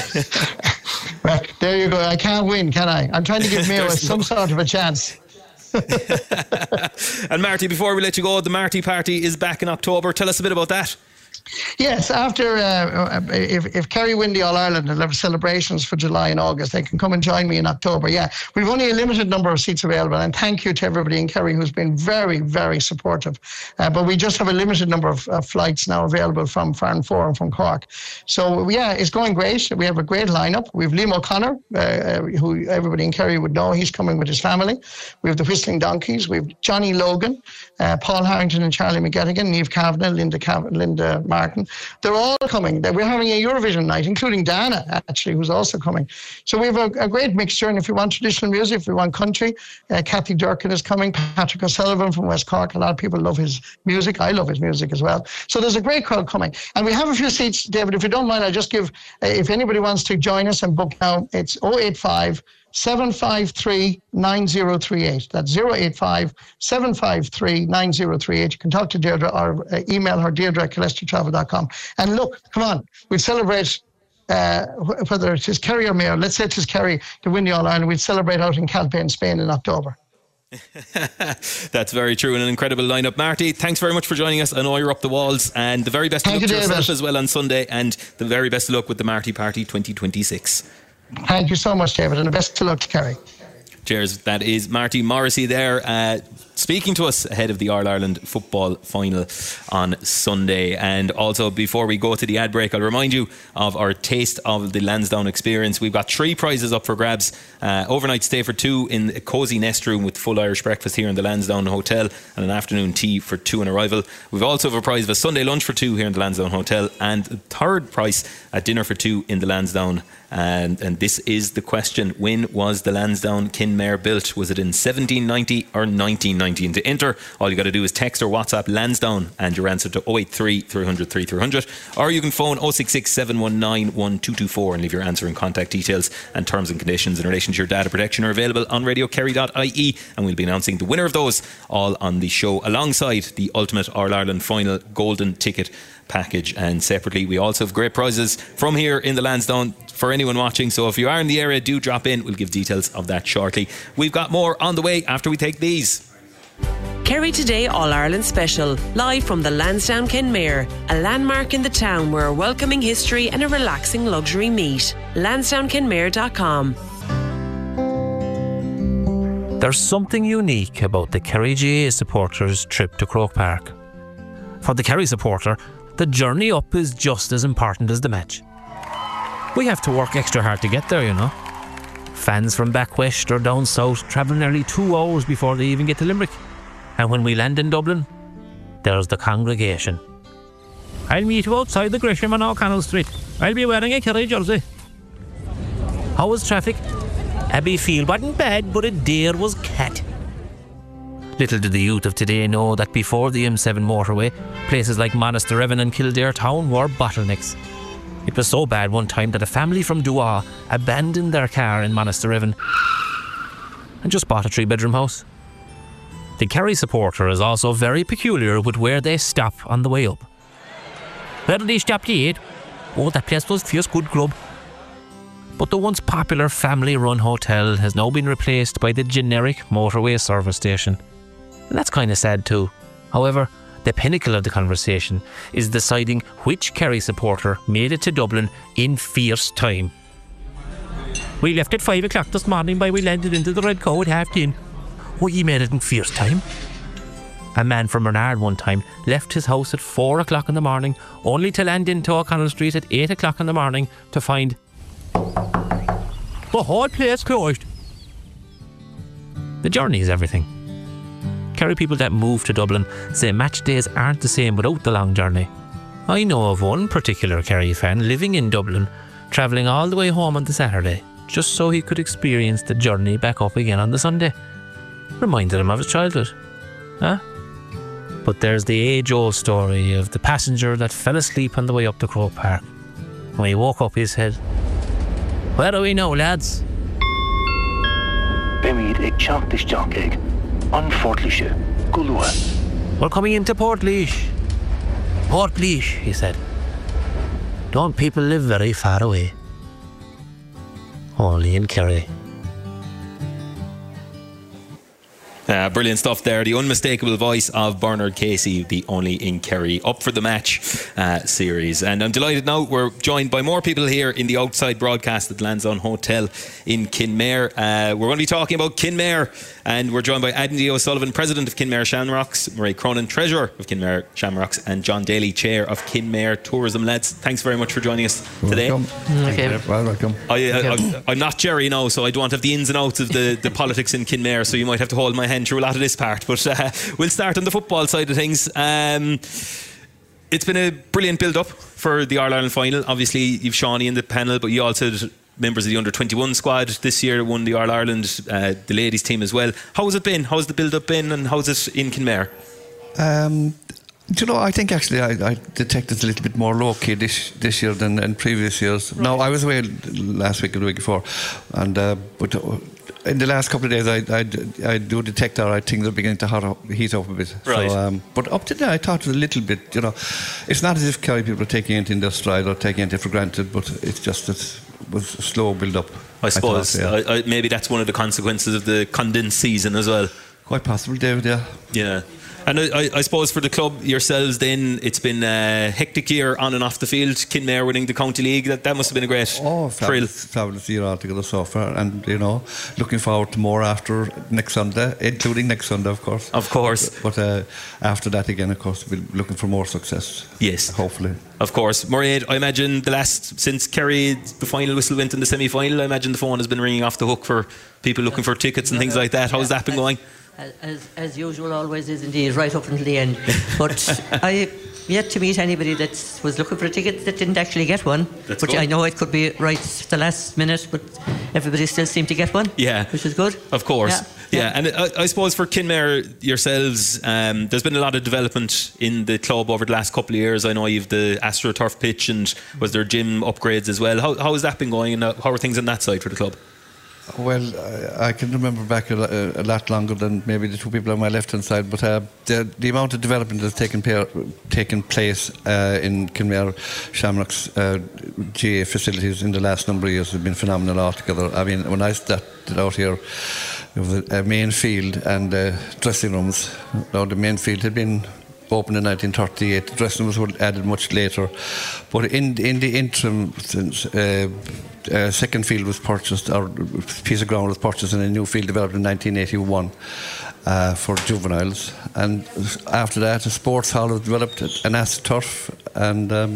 Well, there you go. I can't win, can I? I'm trying to give Mayo some no. sort of a chance. And Marty, before we let you go, the Marty Party is back in October. Tell us a bit about that. Yes, after uh, if if Kerry win the All Ireland and have celebrations for July and August, they can come and join me in October. Yeah, we've only a limited number of seats available, and thank you to everybody in Kerry who's been very, very supportive. Uh, but we just have a limited number of uh, flights now available from Farn Four and from Cork. So yeah, it's going great. We have a great lineup. We have Liam O'Connor, uh, who everybody in Kerry would know. He's coming with his family. We have the Whistling Donkeys. We have Johnny Logan, uh, Paul Harrington and Charlie McGettigan, Niamh Kavanagh, Linda Cav- Linda Martin. They're all coming. We're having a Eurovision night, including Dana, actually, who's also coming. So we have a, a great mixture. And if you want traditional music, if you want country, uh, Kathy Durkin is coming, Patrick O'Sullivan from West Cork. A lot of people love his music. I love his music as well. So there's a great crowd coming. And we have a few seats, David. If you don't mind, I'll just give, uh, if anybody wants to join us and book now, it's oh eight five, seven five three, nine oh three eight. That's oh eight five, seven five three, nine oh three eight. You can talk to Deirdre or uh, email her, Deirdre at Calestri Travel dot com. And look, come on, we'll celebrate uh, wh- whether it is Kerry or Mayo, let's say it is Kerry to win the All-Ireland, we'd celebrate out in Calpe in Spain in October. That's very true, and an incredible lineup. Marty, thanks very much for joining us. I know you're up the walls, and the very best of luck to yourself as well on Sunday, and the very best of luck with the Marty Party twenty twenty-six. Thank you so much, David, and the best of luck to Kerry. Cheers. That is Marty Morrissey there, uh, speaking to us ahead of the All-Ireland football final on Sunday. And also, before we go to the ad break, I'll remind you of our Taste of the Lansdowne experience. We've got three prizes up for grabs. Uh, overnight stay for two in a cosy nest room with full Irish breakfast here in the Lansdowne Hotel, and an afternoon tea for two on arrival. We've also have a prize of a Sunday lunch for two here in the Lansdowne Hotel, and the third prize, a dinner for two in the Lansdowne. And, and this is the question: when was the Lansdowne Kinmare built? Was it in seventeen ninety or nineteen ninety? And to enter, all you got to do is text or WhatsApp Lansdowne and your answer to oh eight three, three hundred, three three hundred, or you can phone oh six six, seven one nine, one two two four and leave your answer and contact details. And terms and conditions in relation to your data protection are available on radio kerry dot I E, and we'll be announcing the winner of those all on the show, alongside the Ultimate All-Ireland Final Golden Ticket package. And separately, we also have great prizes from here in the Lansdowne for anyone watching, so if you are in the area, do drop in. We'll give details of that shortly. We've got more on the way after we take these. Kerry Today All-Ireland Special, live from the Lansdowne Kenmare, a landmark in the town where a welcoming history and a relaxing luxury meet. lansdowne kenmare dot com. There's something unique about the Kerry G A A supporters' trip to Croke Park. For the Kerry supporter, the journey up is just as important as the match. We have to work extra hard to get there, you know. Fans from back west or down south travel nearly two hours before they even get to Limerick. And when we land in Dublin, there's the congregation. I'll meet you outside the Gresham on O'Connell Street. I'll be wearing a Kerry jersey. How was traffic? Abbeyfield wasn't bad, but a dare was cat. Little did the youth of today know that before the M seven motorway, places like Monasterevin and Kildare Town were bottlenecks. It was so bad one time that a family from Dua abandoned their car in Monasterevin and just bought a three-bedroom house. The Kerry supporter is also very peculiar with where they stop on the way up. Where did they stop to eat? Oh, that place was fierce good grub. But the once popular family-run hotel has now been replaced by the generic motorway service station. And that's kind of sad too. However, the pinnacle of the conversation is deciding which Kerry supporter made it to Dublin in fierce time. We left at five o'clock this morning, by we landed into the Red Cow at half ten. Oh, you made it in fierce time? A man from Bernard one time left his house at four o'clock in the morning, only to land into O'Connell Street at eight o'clock in the morning to find the whole place closed. The journey is everything. Kerry people that move to Dublin say match days aren't the same without the long journey. I know of one particular Kerry fan living in Dublin, travelling all the way home on the Saturday, just so he could experience the journey back up again on the Sunday. Reminded him of his childhood. Huh? But there's the age-old story of the passenger that fell asleep on the way up to Croke Park. When he woke up, he said, "Where are we now, lads?" Bemid ag champish junk egg. On Fortlishe, Gulua. We're coming into Portlaoise. Portlaoise, he said. Don't people live very far away? Only in Kerry. Uh, brilliant stuff there. The unmistakable voice of Bernard Casey, the Only in Kerry Up for the Match uh, series. And I'm delighted now we're joined by more people here in the outside broadcast at the Lansdowne Hotel in Kinmare. Uh, we're going to be talking about Kinmare, and we're joined by Andy O'Sullivan, President of Kinmare Shamrocks, Murray Cronin, Treasurer of Kinmare Shamrocks, and John Daly, Chair of Kinmare Tourism. Lads, thanks very much for joining us today. Welcome. Okay. Well, welcome. I, uh, I, I'm not Jerry now, so I don't have the ins and outs of the, the politics in Kinmare, so you might have to hold my hand through a lot of this part, but uh, we'll start on the football side of things. Um, it's been a brilliant build-up for the All-Ireland final. Obviously, you've Shawnee in the panel, but you also had members of the under twenty-one squad this year won the All-Ireland, uh, the ladies team as well. How has it been? How's the build-up been, and how's it in Kinmare? Um, do you know, I think actually I, I detected a little bit more low-key this, this year than in previous years. Right. No, I was away last week or the week before, and uh, but in the last couple of days, I, I, I do detect all right things are beginning to hot up, heat up a bit. Right. So, um, but up to now, I thought it was a little bit, you know, it's not as if Kerry people are taking it in their stride or taking it for granted, but it's just that it was a slow build up. I suppose I thought, yeah. I, I, maybe that's one of the consequences of the condensed season as well. Quite possible, David, yeah. Yeah. And I, I suppose for the club yourselves then, it's been a hectic year on and off the field. Kinmare winning the County League, that, that must have been a great oh, thrill. Fabulous, fabulous year altogether so far, and you know, looking forward to more after next Sunday, including next Sunday of course. Of course. But, but uh, after that again, of course, we'll be looking for more success. Yes. Hopefully. Of course. Mairead, I imagine the last, since Kerry, the final whistle went in the semi-final, I imagine the phone has been ringing off the hook for people looking for tickets and things like that. How's that been going? As, as usual, always is indeed, right up until the end. But I yet to meet anybody that was looking for a ticket that didn't actually get one. That's which good. I know it could be right the last minute, but everybody still seemed to get one. Yeah, which is good. Of course. Yeah, yeah. yeah. And I, I suppose for Kinmare yourselves, um, there's been a lot of development in the club over the last couple of years. I know you've the AstroTurf pitch, and was there gym upgrades as well. How, how has that been going, and how are things on that side for the club? Well, I, I can remember back a, a lot longer than maybe the two people on my left-hand side, but uh, the, the amount of development that's taken, pa- taken place uh, in Kinmare Shamrock's uh, G A A facilities in the last number of years has been phenomenal altogether. I mean, when I started out here, there was a, a main field and uh, dressing rooms. Now, the main field had been opened in nineteen thirty-eight. The dressing rooms were added much later, but in in the interim, since uh, uh, second field was purchased, or piece of ground was purchased, and a new field developed in nineteen eighty-one uh, for juveniles. And after that, a sports hall was developed, an AstroTurf, and um,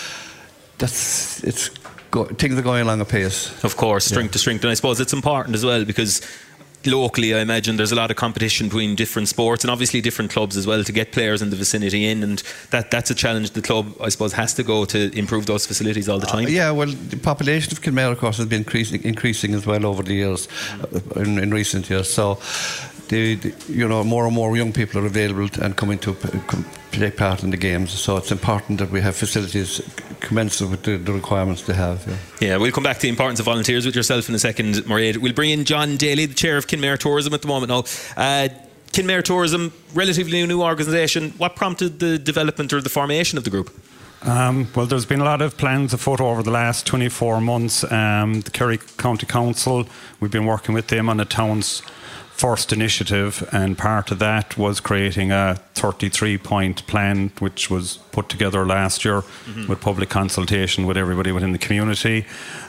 that's it's go, things are going along a pace. Of course, strength yeah. to strength, and I suppose it's important as well because locally, I imagine there's a lot of competition between different sports and obviously different clubs as well to get players in the vicinity in, and that that's a challenge the club, I suppose, has to go to improve those facilities all the time. Uh, yeah, well, the population of Kinmare, of course, has been increasing, increasing as well over the years, uh, in, in recent years. So, the, the, you know, more and more young people are available to, and coming to p- com- take part in the games. So it's important that we have facilities commensurate with the, the requirements they have. Yeah. yeah, we'll come back to the importance of volunteers with yourself in a second, Mairead. We'll bring in John Daly, the chair of Kinmare Tourism at the moment now. Uh, Kinmare Tourism, relatively new organisation. What prompted the development or the formation of the group? Um, well, there's been a lot of plans afoot over the last twenty-four months. Um, the Kerry County Council, we've been working with them on the town's first initiative, and part of that was creating a thirty-three point plan which was put together last year mm-hmm. with public consultation with everybody within the community,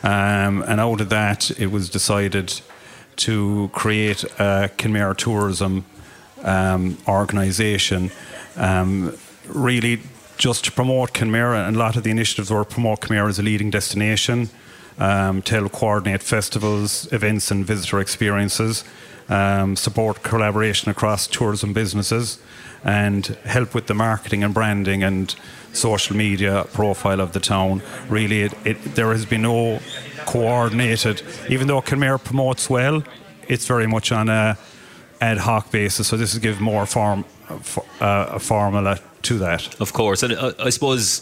um, and out of that it was decided to create a Kinmare Tourism um, organisation, um, really just to promote Kinmare, and a lot of the initiatives were promote Kinmare as a leading destination, um, to help coordinate festivals, events and visitor experiences, Um, support collaboration across tourism businesses, and help with the marketing and branding and social media profile of the town. Really, it, it, there has been no coordinated, even though Kinmare promotes well, it's very much on a ad hoc basis. So this is give more form, uh, a formula to that. Of course, and uh, I suppose,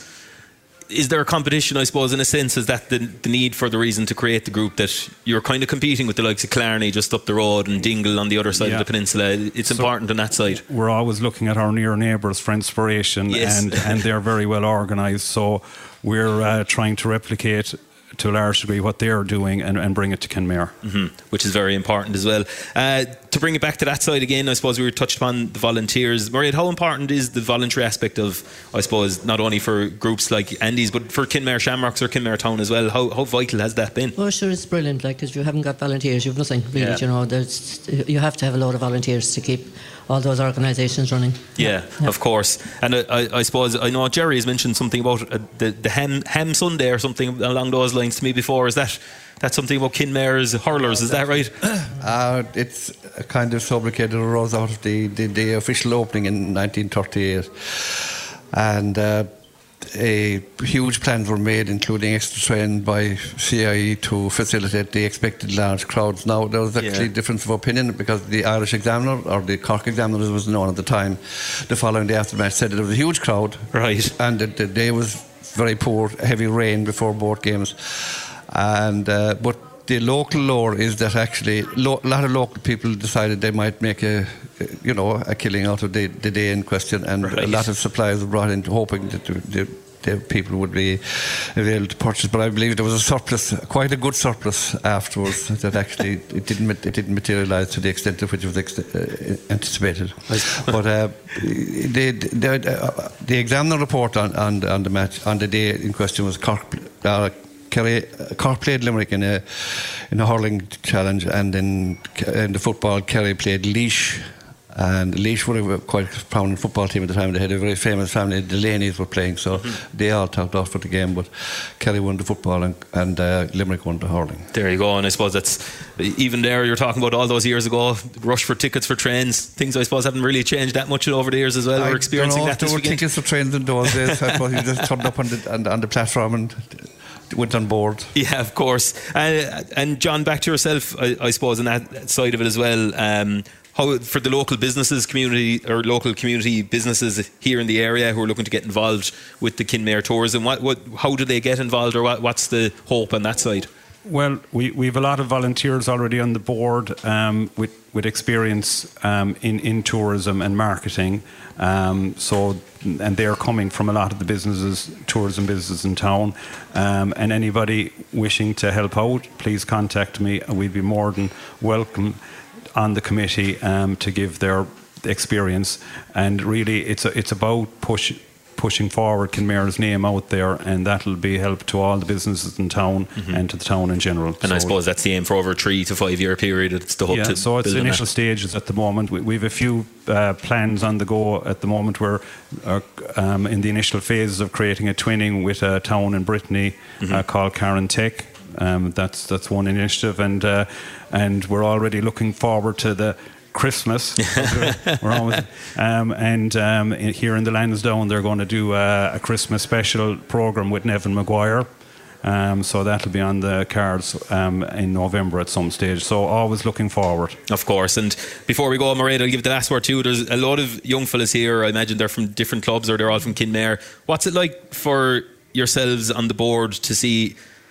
is there a competition, I suppose, in a sense? Is that the, the need for the reason to create the group, that you're kind of competing with the likes of Clarny just up the road and Dingle on the other side yeah. of the peninsula? It's so important on that side. We're always looking at our near neighbours for inspiration, yes. and, and they're very well organised. So we're uh, trying to replicate to a large degree what they're doing and, and bring it to Kinmare. Mm-hmm. Which is very important as well. Uh, to bring it back to that side again, I suppose we were touched upon the volunteers. Mairead, how important is the voluntary aspect of, I suppose, not only for groups like Andy's, but for Kinmare Shamrocks or Kinmare Town as well? How, how vital has that been? Oh, sure, it's brilliant. Like, because if you haven't got volunteers, you've nothing really. Yeah. You know, there's, you have to have a load of volunteers to keep all those organisations running. Yeah, yeah, of course. And I, I, I suppose, I know Jerry has mentioned something about uh, the, the Ham, Ham Sunday or something along those lines to me before. Is that that's something about Kinmare's hurlers, is that right? Uh, it's a kind of sobriquet that arose out of the, the, the official opening in nineteen thirty-eight. And uh, a huge plans were made, including extra train by C I E to facilitate the expected large crowds. Now, there was actually Yeah. difference of opinion, because the Irish Examiner, or the Cork Examiner as it was known at the time, the following day after the match said that there was a huge crowd. Right. And that the day was very poor, heavy rain before both games. And uh, but the local lore is that actually lo- a lot of local people decided they might make a, you know, a killing out of the, the day in question, and right. a lot of suppliers were brought in hoping that the, the, the people would be able to purchase. But I believe there was a surplus, quite a good surplus afterwards, that actually it didn't it didn't materialise to the extent of which it was ex- uh, anticipated. But uh, the, the, uh, the examiner report on, on, on the match on the day in question was Cork. Uh, Kerry, Cork played Limerick in a in a hurling challenge, and in, in the football, Kerry played Laois, and Laois were a quite prominent football team at the time. They had a very famous family. The Delaney's were playing, so mm-hmm. they all talked off for the game. But Kerry won the football, and, and uh, Limerick won the hurling. There you go. And I suppose that's even there. You're talking about all those years ago, rush for tickets for trains. Things I suppose haven't really changed that much over the years as well. I We're experiencing don't know that if this there were weekend. tickets for trains in those days. I suppose you just turned up on the on, on the platform and went on board. Yeah, of course. Uh, and John, back to yourself, I, I suppose, on that side of it as well. Um, how for the local businesses community or local community businesses here in the area who are looking to get involved with the Kinmare tourism, what, what, how do they get involved, or what, what's the hope on that side? Well, we, we have a lot of volunteers already on the board um, with, with experience um, in, in tourism and marketing. Um, so, and they're coming from a lot of the businesses, tourism businesses in town. Um, and anybody wishing to help out, please contact me. We'd be more than welcome on the committee um, to give their experience. And really, it's a, it's about push. pushing forward Kinmare's name out there, and that'll be help to all the businesses in town mm-hmm. and to the town in general. And so I suppose that's the aim for over a three to five year period. It's the hope yeah, to so it's build initial that. stages at the moment. We, we have a few uh, plans on the go at the moment. We're uh, um, in the initial phases of creating a twinning with a town in Brittany mm-hmm. uh, called Karen Tech. Um, that's that's one initiative, and uh, and we're already looking forward to the Christmas. We're always, um, and um, in, here in the Lansdowne they're going to do a, a Christmas special programme with Nevin Maguire, um, so that'll be on the cards um, in November at some stage, so always looking forward. Of course. And before we go, Mairead, I'll give the last word too. There's a lot of young fellas here, I imagine they're from different clubs or they're all from Kinmare. What's it like for yourselves on the board to see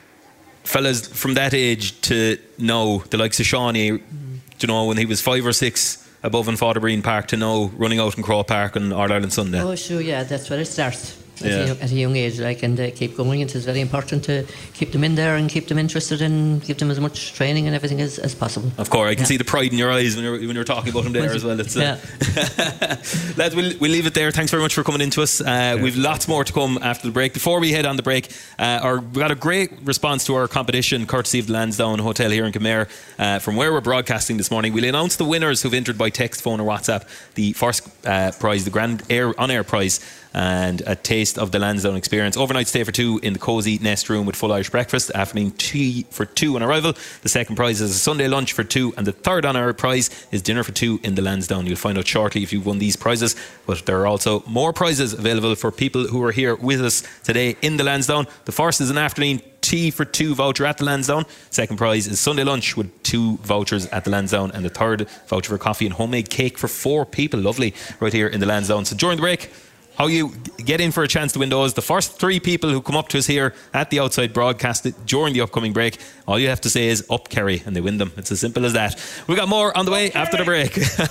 fellas from that age to now, the likes of Shawnee, you know, when he was five or six above in Fodderbreen Park to now running out in Croke Park on All Ireland Sunday? Oh, sure, yeah, that's where it starts. At, yeah. a, at a young age, like, and uh, keep going. It is very important to keep them in there and keep them interested and give them as much training and everything as, as possible. Of course, I can yeah. see the pride in your eyes when you're when you're talking about them there as well. It's, uh, yeah. Lads, we'll, we'll leave it there. Thanks very much for coming into us. Uh, yeah. We've lots more to come after the break. Before we head on the break, uh, our, we got a great response to our competition, courtesy of the Lansdowne Hotel here in Kinmare, uh, from where we're broadcasting this morning. We'll announce the winners who've entered by text, phone, or WhatsApp. The first uh, prize, the Grand Air on-air prize, and a taste of the Lansdowne experience. Overnight stay for two in the cosy Nest room with full Irish breakfast, afternoon tea for two on arrival. The second prize is a Sunday lunch for two, and the third on our prize is dinner for two in the Lansdowne. You'll find out shortly if you've won these prizes, but there are also more prizes available for people who are here with us today in the Lansdowne. The first is an afternoon tea for two voucher at the Lansdowne. Second prize is Sunday lunch with two vouchers at the Lansdowne, and the third voucher for coffee and homemade cake for four people. Lovely, right here in the Lansdowne. So during the break, how you get in for a chance to win those, the first three people who come up to us here at the outside broadcast during the upcoming break, all you have to say is up Kerry and they win them. It's as simple as that. We've got more on the way after the break.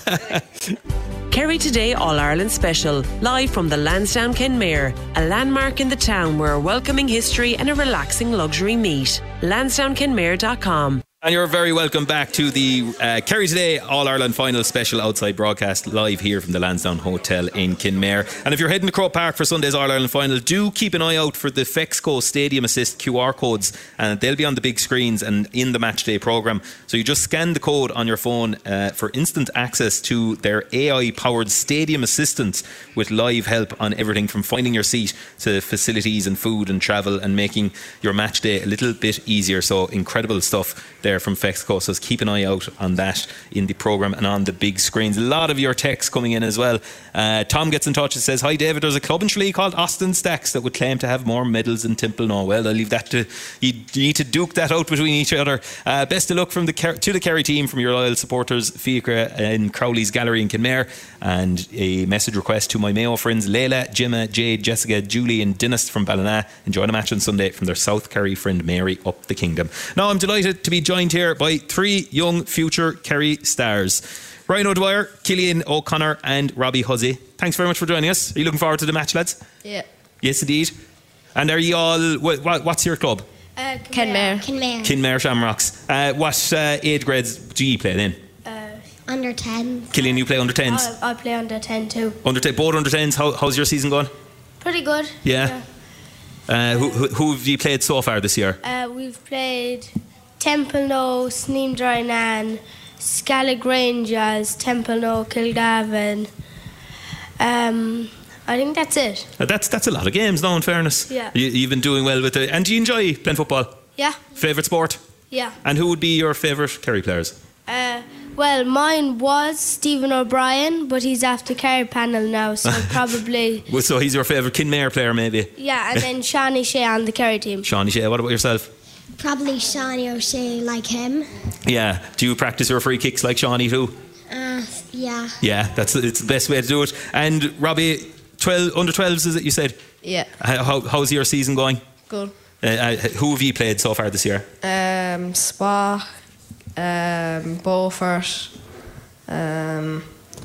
Kerry Today All-Ireland Special, live from the Lansdowne Kinmare, a landmark in the town where a welcoming history and a relaxing luxury meet. lansdowne kinmare dot com. And you're very welcome back to the uh, Kerry Today All-Ireland Final Special outside broadcast, live here from the Lansdowne Hotel in Kinmare. And if you're heading to Croke Park for Sunday's All-Ireland Final, do keep an eye out for the Fexco Stadium Assist Q R codes, and they'll be on the big screens and in the matchday programme. So you just scan the code on your phone uh, for instant access to their A I-powered stadium assistants with live help on everything from finding your seat to facilities and food and travel and making your match day a little bit easier. So incredible stuff there there from Fexco, so keep an eye out on that in the programme and on the big screens. A lot of your texts coming in as well. Uh, Tom gets in touch and says, hi David, there's a club in Tralee called Austin Stacks that would claim to have more medals than Temple. No, well, I'll leave that to you, you need to duke that out between each other. Uh, best of luck from the to the Kerry team from your loyal supporters, Fiacre in Crowley's Gallery in Kinmare. And a message request to my Mayo friends Leila, Gemma, Jade, Jessica, Julie and Dennis from Ballina. Enjoy the match on Sunday from their South Kerry friend Mary up the kingdom. Now I'm delighted to be joined here by three young future Kerry stars: Ryan O'Dwyer, Killian O'Connor and Robbie Hussey. Thanks very much for joining us. Are you looking forward to the match, lads? Yeah. Yes indeed. And are you all, what, what's your club? Uh, Kinmare. Kinmare. Kinmare Shamrocks. Uh, what uh, age grades do you play then? Uh, under ten. Killian, you play under tens? I, I play under ten too. Under ten, both under tens. How, how's your season going? Pretty good. Yeah. yeah. Uh, who, who, who have you played so far this year? Uh, we've played Temple No, Sneem Drynan, Scalig Rangers, Temple No, Kilgavin. Um, I think that's it. Uh, that's that's a lot of games now, in fairness. Yeah. You, you've been doing well with it. And do you enjoy playing football? Yeah. Favourite sport? Yeah. And who would be your favourite Kerry players? Uh, well, mine was Stephen O'Brien, but he's after Kerry panel now, so probably... Well, so he's your favourite Kinmare player, maybe? Yeah, and then Shawnee Shea on the Kerry team. Shawnee Shea, what about yourself? Probably Shawnee O'Shea, like him. Yeah. Do you practice your free kicks like Shawnee too? Uh, yeah. Yeah, that's it's the best way to do it. And Robbie, twelve under twelves, is it you said? Yeah. How, how's your season going? Good. Uh, uh, who have you played so far this year? Um, Spa, um, Beaufort, um,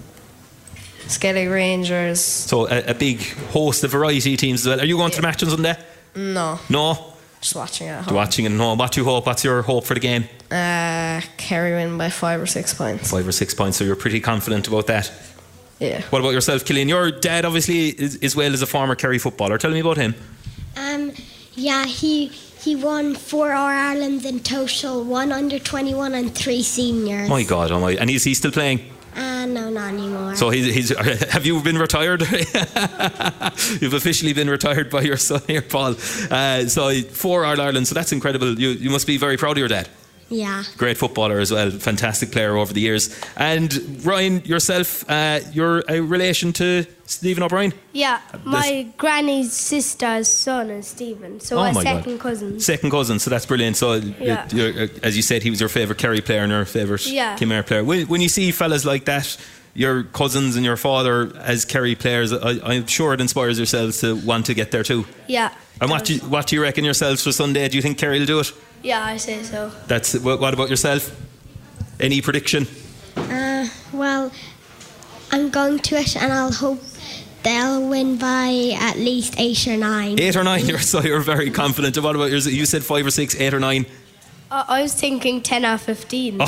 Skellig Rangers. So a, a big host of variety teams as well. Are you going to the match on Sunday? No. No? Just watching it at home. Watching it at home. What do you hope? What's your hope for the game? Uh, Kerry win by five or six points. Five or six points, so you're pretty confident about that? Yeah. What about yourself, Killian? Your dad obviously is, as well as a former Kerry footballer. Tell me about him. Um, yeah, he he won four All-Irelands in total, one under twenty-one and three seniors. My God, oh my. And is he still playing? Uh, no, not anymore. So he's, he's have you been retired? You've officially been retired by your son here, Paul. Uh, so four All-Ireland, so that's incredible. You you must be very proud of your dad. Yeah. Great footballer as well, fantastic player over the years. And Ryan, yourself, uh, you're a relation to Stephen O'Brien? Yeah, my granny's sister's son is Stephen, so Oh we're my second God. cousins. Second cousin, so that's brilliant. So, Yeah. uh, you're, uh, as you said, he was your favourite Kerry player and your favourite Yeah. Kinmare player. When, when you see fellas like that, your cousins and your father as Kerry players, I, I'm sure it inspires yourselves to want to get there too. Yeah. And what do, you, what do you reckon yourselves for Sunday? Do you think Kerry will do it? Yeah, I say so. That's what, what about yourself? Any prediction? Uh, well, I'm going to it, and I'll hope they'll win by at least eight or nine. Eight or nine, you're, so you're very confident. And what about yours? You said five or six, eight or nine. Uh, I was thinking ten or fifteen.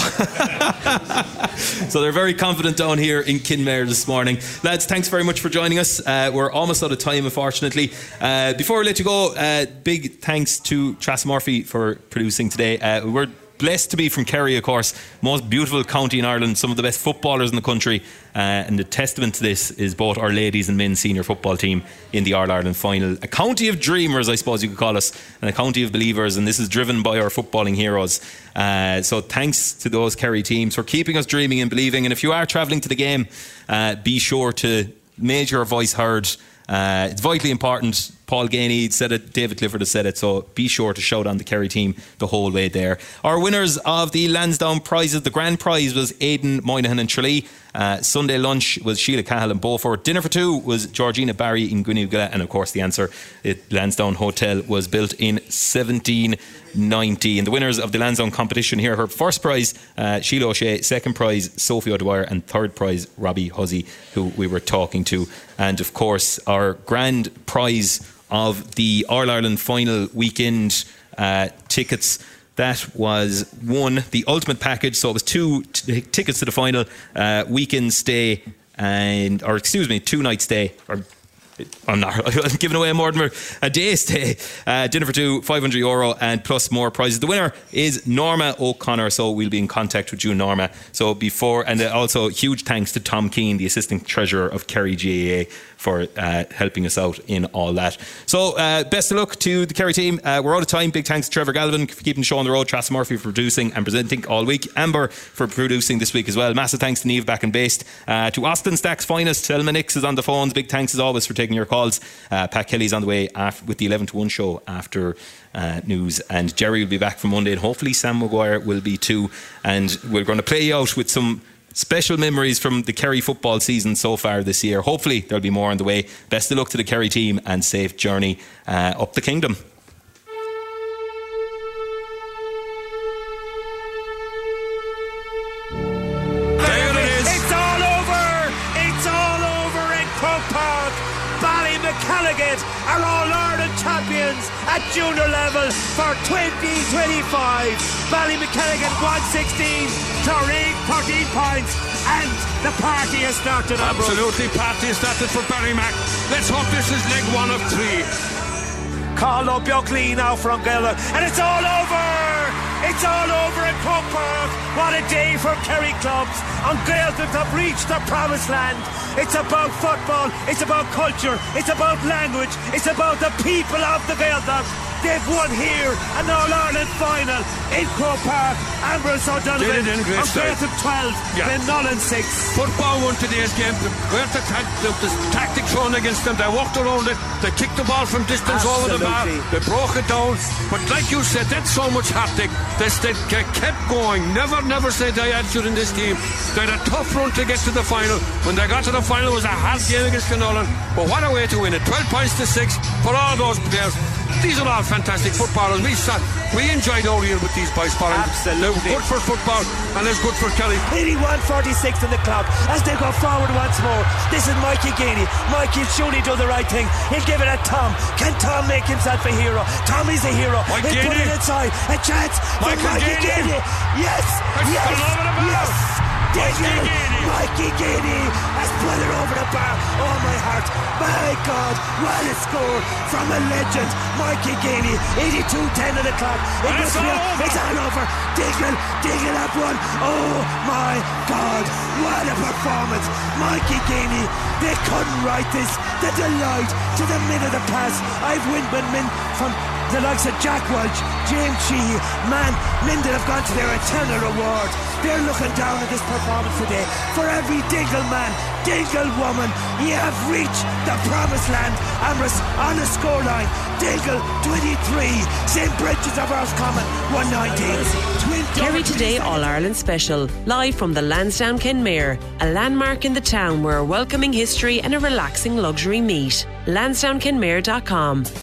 So they're very confident down here in Kinmare this morning. Lads, thanks very much for joining us. Uh, we're almost out of time, unfortunately. Uh, before we let you go, uh, big thanks to Tracy Murphy for producing today. Uh, we're blessed to be from Kerry, of course, most beautiful county in Ireland, some of the best footballers in the country, uh, and the testament to this is both our ladies and men's senior football team in the All-Ireland final. A county of dreamers, I suppose you could call us, and a county of believers, and this is driven by our footballing heroes. Uh, so thanks to those Kerry teams for keeping us dreaming and believing. And if you are travelling to the game, uh, be sure to make your voice heard. Uh, it's vitally important. Paul Ganey said it, David Clifford has said it, so be sure to shout on the Kerry team the whole way there. Our winners of the Lansdowne prizes, the grand prize was Aidan Moynihan in Tralee. Uh, Sunday lunch was Sheila Cahill in Beaufort. Dinner for two was Georgina Barry in Gwynnegala. And of course the answer, it, Lansdowne Hotel was built in seventeen ninety. And the winners of the Lansdowne competition here, her first prize, uh, Sheila O'Shea, second prize, Sophie O'Dwyer, and third prize, Robbie Hussey, who we were talking to. And of course our grand prize of the All-Ireland final weekend uh, tickets, that was one, the ultimate package. So it was two t- tickets to the final, uh, weekend stay, and or excuse me, two night stay, or I'm not I'm giving away more than a day stay. Uh, dinner for two, five hundred euro, and plus more prizes. The winner is Norma O'Connor, so we'll be in contact with you, Norma. So before, and also huge thanks to Tom Keane, the assistant treasurer of Kerry G A A, for uh, helping us out in all that. So uh, best of luck to the Kerry team. Uh, we're out of time. Big thanks to Trevor Galvin for keeping the show on the road, Tracy Murphy for producing and presenting all week, Amber for producing this week as well. Massive thanks to Niamh back and based, uh, to Austin Stack's finest, Selma Nix is on the phones. Big thanks as always for taking your calls. uh, Pat Kelly's on the way after, with the eleven to one show after uh, news, and Jerry will be back for Monday, and hopefully Sam Maguire will be too, and we're going to play you out with some special memories from the Kerry football season so far this year. Hopefully there'll be more on the way. Best of luck to the Kerry team and safe journey uh, up the kingdom. There it is. It's all over. It's all over in Croke Park. Ballymacalligan are All-Ireland champions at junior level for twenty twenty-five. Ballymacalligan one sixteen, Cloreen thirteen points, and the party has started. Absolutely, party has started for Ballymac. Let's hope this is leg one of three. Call up Buckley now from Gaelic, and it's all over. It's all over in Croke Park. What a day for Kerry clubs. And Gaeltacht have reached the promised land. It's about football, it's about culture, it's about language, it's about the people of the Gaeltacht. They've won here an All-Ireland final in Croke Park. Ambrose O'Donovan Did it in great and style. Gaeltacht twelve, Yeah. then Nollan six. Football won today's game. The Gaeltacht had the, the tactic thrown against them. They walked around it. They kicked the ball from distance over the bar. Absolutely. They broke it down. But like you said, that's so much haptic. They, they, they kept going. Never, never said they had in this team. They had a tough run to get to the final. When they got to the final, it was a hard game against Nolan. But what a way to win it. twelve points to six for all those players. These are all fantastic footballers. We sat, we enjoyed all year with these boys, Paul. They're good for football and it's good for Kelly. eighty-one forty-six on the clock as they go forward once more. This is Mikey Geaney. Mikey surely do the right thing. He'll give it a Tom. Can Tom make himself a hero? Tom is a hero. Mike He'll put Geaney. it inside. A chance for Michael Mikey Geaney. Geaney. Yes, It's yes, gone over the bar. yes. Mikey Diggle. Geaney. Mikey Geaney has put it over the bar. Oh my heart. My God, what a score from a legend. Mikey Geaney. eighty-two ten on the clock. It And must it's be all a- over. It's all over. Diggle, Diggle at one. Oh my God, what a performance. Mikey Geaney, they couldn't write this. The delight to the mid of the pass. I've windman men from the likes of Jack Welch, James Sheehy, man, men that have gone to their eternal reward. They're looking down at this performance today. For every Dingle man, Dingle woman, you have reached the promised land. Amherst on the scoreline. Dingle twenty-three, Saint Bridges of Roscommon one nineteen. Kerry Today All-Ireland Special, live from the Lansdowne Kenmare, a landmark in the town where a welcoming history and a relaxing luxury meet. lansdowne kenmare dot com.